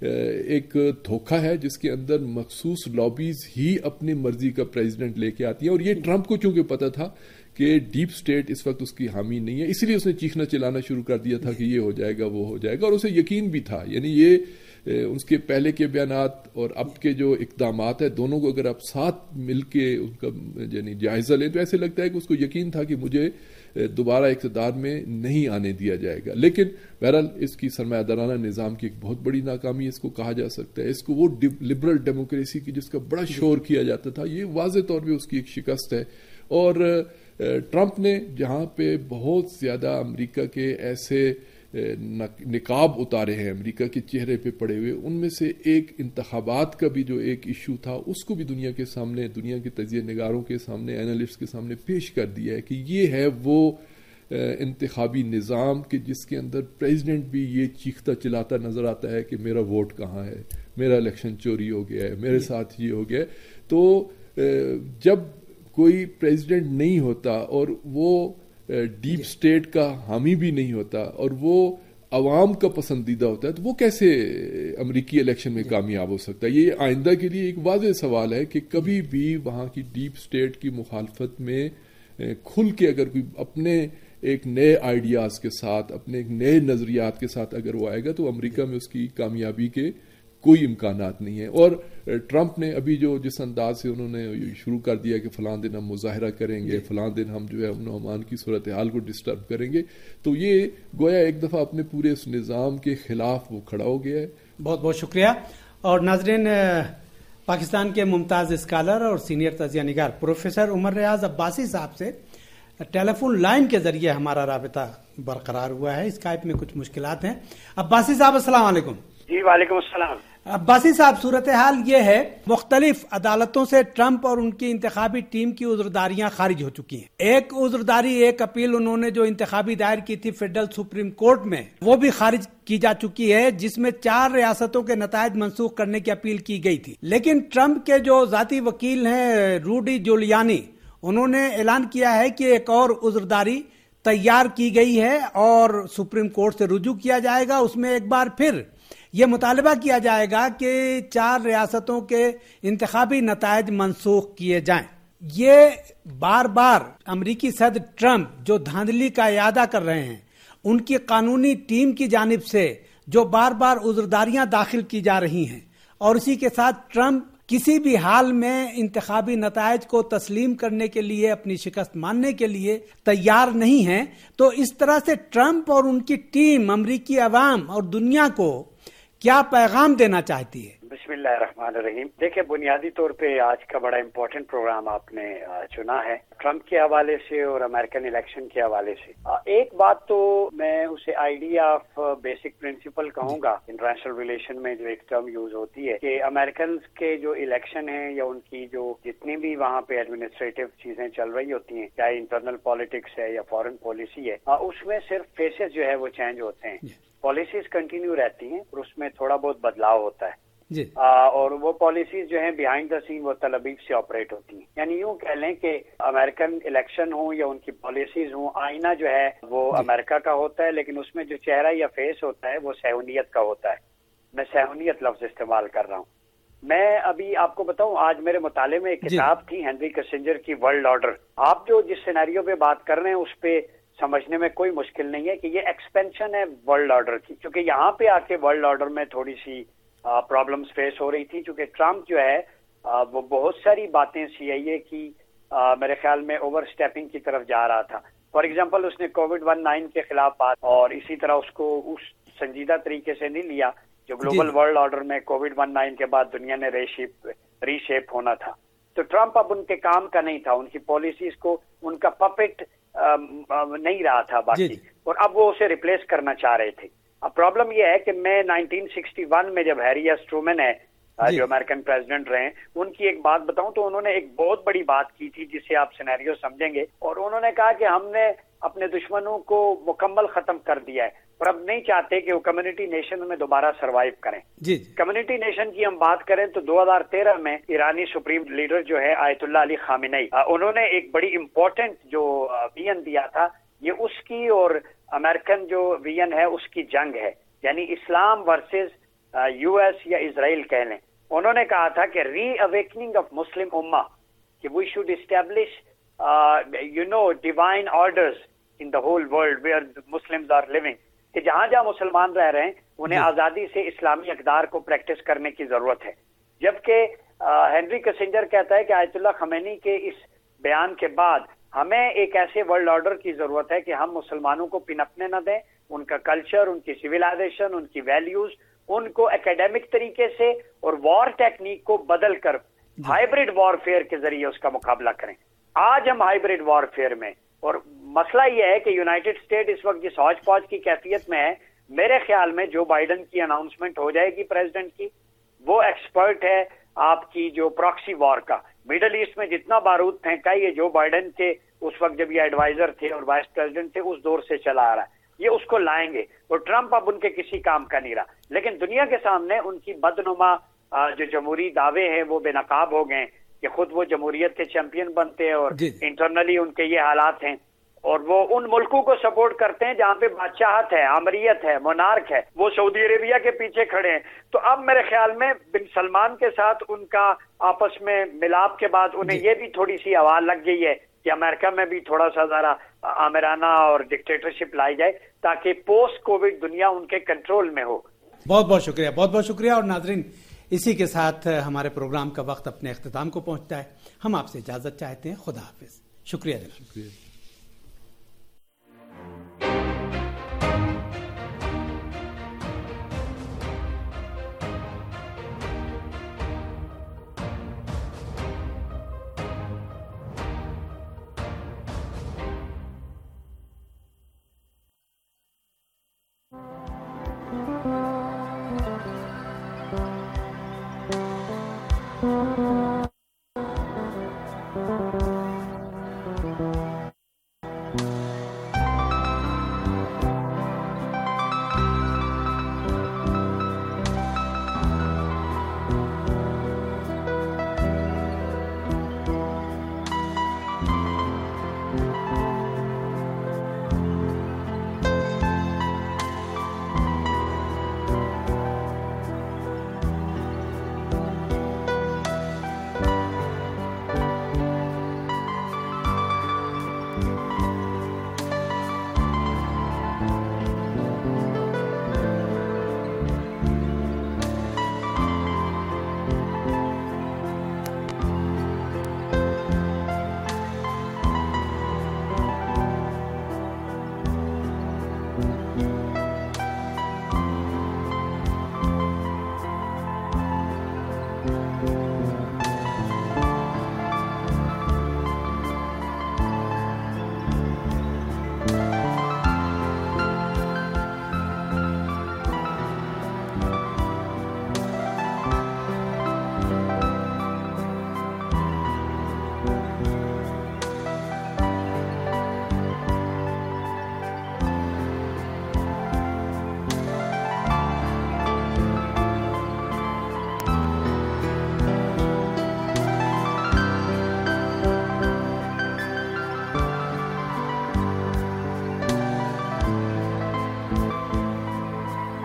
ایک دھوکہ ہے جس کے اندر مخصوص لابیز ہی اپنی مرضی کا پریزیڈنٹ لے کے آتی ہیں، اور یہ ٹرمپ کو چونکہ پتہ تھا کہ ڈیپ سٹیٹ اس وقت اس کی حامی نہیں ہے، اسی لیے اس نے چیخنا چلانا شروع کر دیا تھا کہ یہ ہو جائے گا وہ ہو جائے گا، اور اسے یقین بھی تھا۔ یعنی یہ اس کے پہلے کے بیانات اور اب کے جو اقدامات ہیں دونوں کو اگر آپ ساتھ مل کے ان کا یعنی جائزہ لیں تو ایسے لگتا ہے کہ اس کو یقین تھا کہ مجھے دوبارہ اقتدار میں نہیں آنے دیا جائے گا۔ لیکن بہرحال اس کی سرمایہ دارانہ نظام کی ایک بہت بڑی ناکامی اس کو کہا جا سکتا ہے۔ اس کو وہ لبرل ڈیموکریسی کی جس کا بڑا شور کیا جاتا تھا، یہ واضح طور پہ اس کی ایک شکست ہے۔ اور ٹرمپ نے جہاں پہ بہت زیادہ امریکہ کے ایسے نقاب اتارے ہیں امریکہ کے چہرے پہ پڑے ہوئے، ان میں سے ایک انتخابات کا بھی جو ایک ایشو تھا اس کو بھی دنیا کے سامنے، دنیا کے تجزیہ نگاروں کے سامنے، اینالسٹ کے سامنے پیش کر دیا ہے کہ یہ ہے وہ انتخابی نظام کہ جس کے اندر پریزیڈنٹ بھی یہ چیختا چلاتا نظر آتا ہے کہ میرا ووٹ کہاں ہے، میرا الیکشن چوری ہو گیا ہے، میرے ساتھ یہ ہو گیا ہے۔ تو جب کوئی پریزیڈنٹ نہیں ہوتا اور وہ ڈیپ سٹیٹ کا حامی بھی نہیں ہوتا اور وہ عوام کا پسندیدہ ہوتا ہے، تو وہ کیسے امریکی الیکشن میں کامیاب ہو سکتا ہے؟ یہ آئندہ کے لیے ایک واضح سوال ہے کہ کبھی بھی وہاں کی ڈیپ سٹیٹ کی مخالفت میں کھل کے اگر کوئی اپنے ایک نئے آئیڈیاز کے ساتھ، اپنے ایک نئے نظریات کے ساتھ اگر وہ آئے گا تو امریکہ میں اس کی کامیابی کے کوئی امکانات نہیں ہیں۔ اور ٹرمپ نے ابھی جو جس انداز سے انہوں نے شروع کر دیا کہ فلاں دن ہم مظاہرہ کریں گے، فلاں دن ہم جو ہے امن و امان کی صورتحال کو ڈسٹرب کریں گے، تو یہ گویا ایک دفعہ اپنے پورے اس نظام کے خلاف وہ کھڑا ہو گیا ہے۔ بہت بہت شکریہ۔ اور ناظرین، پاکستان کے ممتاز اسکالر اور سینئر تجزیہ نگار پروفیسر عمر ریاض عباسی صاحب سے ٹیلی فون لائن کے ذریعے ہمارا رابطہ برقرار ہوا ہے۔ اسکائپ میں کچھ مشکلات ہیں۔ عباسی صاحب السلام علیکم۔ جی وعلیکم السلام۔ عباسی صاحب، صورتحال یہ ہے، مختلف عدالتوں سے ٹرمپ اور ان کی انتخابی ٹیم کی عذرداریاں خارج ہو چکی ہیں۔ ایک عذرداری، ایک اپیل انہوں نے جو انتخابی دائر کی تھی فیڈرل سپریم کورٹ میں، وہ بھی خارج کی جا چکی ہے، جس میں چار ریاستوں کے نتائج منسوخ کرنے کی اپیل کی گئی تھی۔ لیکن ٹرمپ کے جو ذاتی وکیل ہیں روڈی جولیانی، انہوں نے اعلان کیا ہے کہ ایک اور عذرداری تیار کی گئی ہے اور سپریم کورٹ سے رجوع کیا جائے گا۔ اس میں ایک بار پھر یہ مطالبہ کیا جائے گا کہ چار ریاستوں کے انتخابی نتائج منسوخ کیے جائیں۔ یہ بار بار امریکی صدر ٹرمپ جو دھاندلی کا اعادہ کر رہے ہیں، ان کی قانونی ٹیم کی جانب سے جو بار بار عذرداریاں داخل کی جا رہی ہیں، اور اسی کے ساتھ ٹرمپ کسی بھی حال میں انتخابی نتائج کو تسلیم کرنے کے لیے، اپنی شکست ماننے کے لیے تیار نہیں ہیں، تو اس طرح سے ٹرمپ اور ان کی ٹیم امریکی عوام اور دنیا کو کیا پیغام دینا چاہتی ہے؟ بسم اللہ الرحمن الرحیم۔ دیکھیں، بنیادی طور پہ آج کا بڑا امپورٹنٹ پروگرام آپ نے چنا ہے ٹرمپ کے حوالے سے اور امریکن الیکشن کے حوالے سے۔ ایک بات تو میں اسے آئیڈیا آف بیسک پرنسپل کہوں گا، انٹرنیشنل ریلیشن میں جو ایک ٹرم یوز ہوتی ہے کہ امریکنز کے جو الیکشن ہیں یا ان کی جو جتنی بھی وہاں پہ ایڈمنسٹریٹو چیزیں چل رہی ہوتی ہیں، چاہے انٹرنل پالیٹکس ہے یا فارن پالیسی ہے، اس میں صرف فیسز جو ہے وہ چینج ہوتے ہیں، پالیسیز کنٹینیو رہتی ہیں اور اس میں تھوڑا بہت بدلاؤ ہوتا ہے جی۔ آ, اور وہ پالیسیز جو ہیں بیہائنڈ دا سین وہ تلابیب سے آپریٹ ہوتی ہیں۔ یعنی یوں کہہ لیں کہ امریکن الیکشن ہوں یا ان کی پالیسیز ہوں، آئینہ جو ہے وہ جی۔ امریکہ کا ہوتا ہے، لیکن اس میں جو چہرہ یا فیس ہوتا ہے وہ صہیونیت کا ہوتا ہے۔ میں صہیونیت لفظ استعمال کر رہا ہوں۔ میں ابھی آپ کو بتاؤں، آج میرے مطالعے میں ایک کتاب جی۔ تھی ہنری کسنجر کی ورلڈ آرڈر۔ آپ جو جس سینیریو پہ بات کر رہے ہیں اس پہ سمجھنے میں کوئی مشکل نہیں ہے کہ یہ ایکسپینشن ہے ورلڈ آرڈر کی، کیونکہ یہاں پہ آ کے ورلڈ آرڈر میں تھوڑی سی پرابلمز فیس ہو رہی تھی، چونکہ ٹرمپ جو ہے آ, وہ بہت ساری باتیں سی آئی اے کی آ, میرے خیال میں اوور سٹیپنگ کی طرف جا رہا تھا۔ فار ایگزامپل اس نے کووڈ ون نائن کے خلاف بات، اور اسی طرح اس کو اس سنجیدہ طریقے سے نہیں لیا جو گلوبل جی۔ ورلڈ آرڈر میں کووڈ ون نائن کے بعد دنیا نے ری شیپ ری شیپ ہونا تھا۔ تو ٹرمپ اب ان کے کام کا نہیں تھا، ان کی پالیسیز کو ان کا پپٹ نہیں رہا تھا باقی جی۔ اور اب وہ اسے ریپلیس کرنا چاہ رہے تھے۔ اب پرابلم یہ ہے کہ میں نائنٹین سکسٹی ون میں جب ہیری ایس ٹرومن ہے جی۔ جو امریکن پریزیڈنٹ رہے، ان کی ایک بات بتاؤں تو انہوں نے ایک بہت بڑی بات کی تھی جسے آپ سینیریو سمجھیں گے، اور انہوں نے کہا کہ ہم نے اپنے دشمنوں کو مکمل ختم کر دیا ہے اور اب نہیں چاہتے کہ وہ کمیونٹی نیشن میں دوبارہ سروائیو کریں جی۔ کمیونٹی نیشن کی ہم بات کریں تو دو ہزار تیرہ میں ایرانی سپریم لیڈر جو ہے آیت اللہ علی خامنئی، انہوں نے ایک بڑی امپورٹنٹ جو ویژن دیا تھا، یہ اس کی اور امریکن جو ویژن ہے اس کی جنگ ہے، یعنی اسلام ورسز یو ایس یا اسرائیل کہہ لیں۔ انہوں نے کہا تھا کہ ری اویکننگ آف مسلم امہ، کہ we should establish you know divine orders in the whole world where Muslims are living, کہ جہاں جہاں مسلمان رہ رہے ہیں انہیں آزادی سے اسلامی اقدار کو پریکٹس کرنے کی ضرورت ہے۔ جبکہ ہنری کسنجر کہتا ہے کہ آیت اللہ خمینی کے اس بیان کے بعد ہمیں ایک ایسے ورلڈ آرڈر کی ضرورت ہے کہ ہم مسلمانوں کو پنپنے نہ دیں، ان کا کلچر، ان کی سویلائزیشن، ان کی ویلیوز، ان کو اکیڈیمک طریقے سے اور وار ٹیکنیک کو بدل کر ہائیبرڈ وار فیئر کے ذریعے اس کا مقابلہ کریں۔ آج ہم ہائیبرڈ وار فیئر میں اور مسئلہ یہ ہے کہ یونائٹڈ اسٹیٹ اس وقت جس ہاج پاج کی کیفیت میں ہے، میرے خیال میں جو بائیڈن کی اناؤنسمنٹ ہو جائے گی پریزیڈنٹ کی، وہ ایکسپرٹ ہے آپ کی جو پراکسی وار کا، میڈل ایسٹ میں جتنا بارود پھینکا یہ جو بائیڈن کے اس وقت جب یہ ایڈوائزر تھے اور وائس پریزیڈنٹ تھے اس دور سے چلا آ رہا ہے، یہ اس کو لائیں گے، اور ٹرمپ اب ان کے کسی کام کا نہیں رہا۔ لیکن دنیا کے سامنے ان کی بدنما جو جمہوری دعوے ہیں وہ بے نقاب ہو گئے کہ خود وہ جمہوریت کے چیمپئن بنتے ہیں، اور انٹرنلی ان کے یہ حالات ہیں، اور وہ ان ملکوں کو سپورٹ کرتے ہیں جہاں پہ بادشاہت ہے، آمریت ہے، مونارک ہے، وہ سعودی عربیہ کے پیچھے کھڑے ہیں۔ تو اب میرے خیال میں بن سلمان کے ساتھ ان کا آپس میں ملاپ کے بعد انہیں یہ بھی تھوڑی سی آواز لگ گئی ہے کہ امریکہ میں بھی تھوڑا سا ذرا آمرانہ اور ڈکٹیٹرشپ لائی جائے تاکہ پوسٹ کووڈ دنیا ان کے کنٹرول میں ہو۔ بہت بہت شکریہ، بہت بہت شکریہ۔ اور ناظرین، اسی کے ساتھ ہمارے پروگرام کا وقت اپنے اختتام کو پہنچتا ہے۔ ہم آپ سے اجازت چاہتے ہیں، خدا حافظ۔ شکریہ جناب۔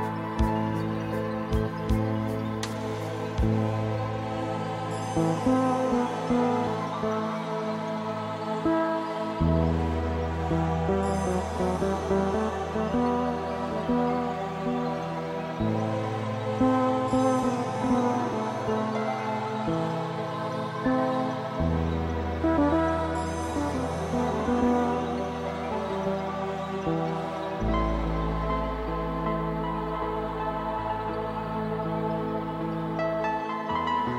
Thank you.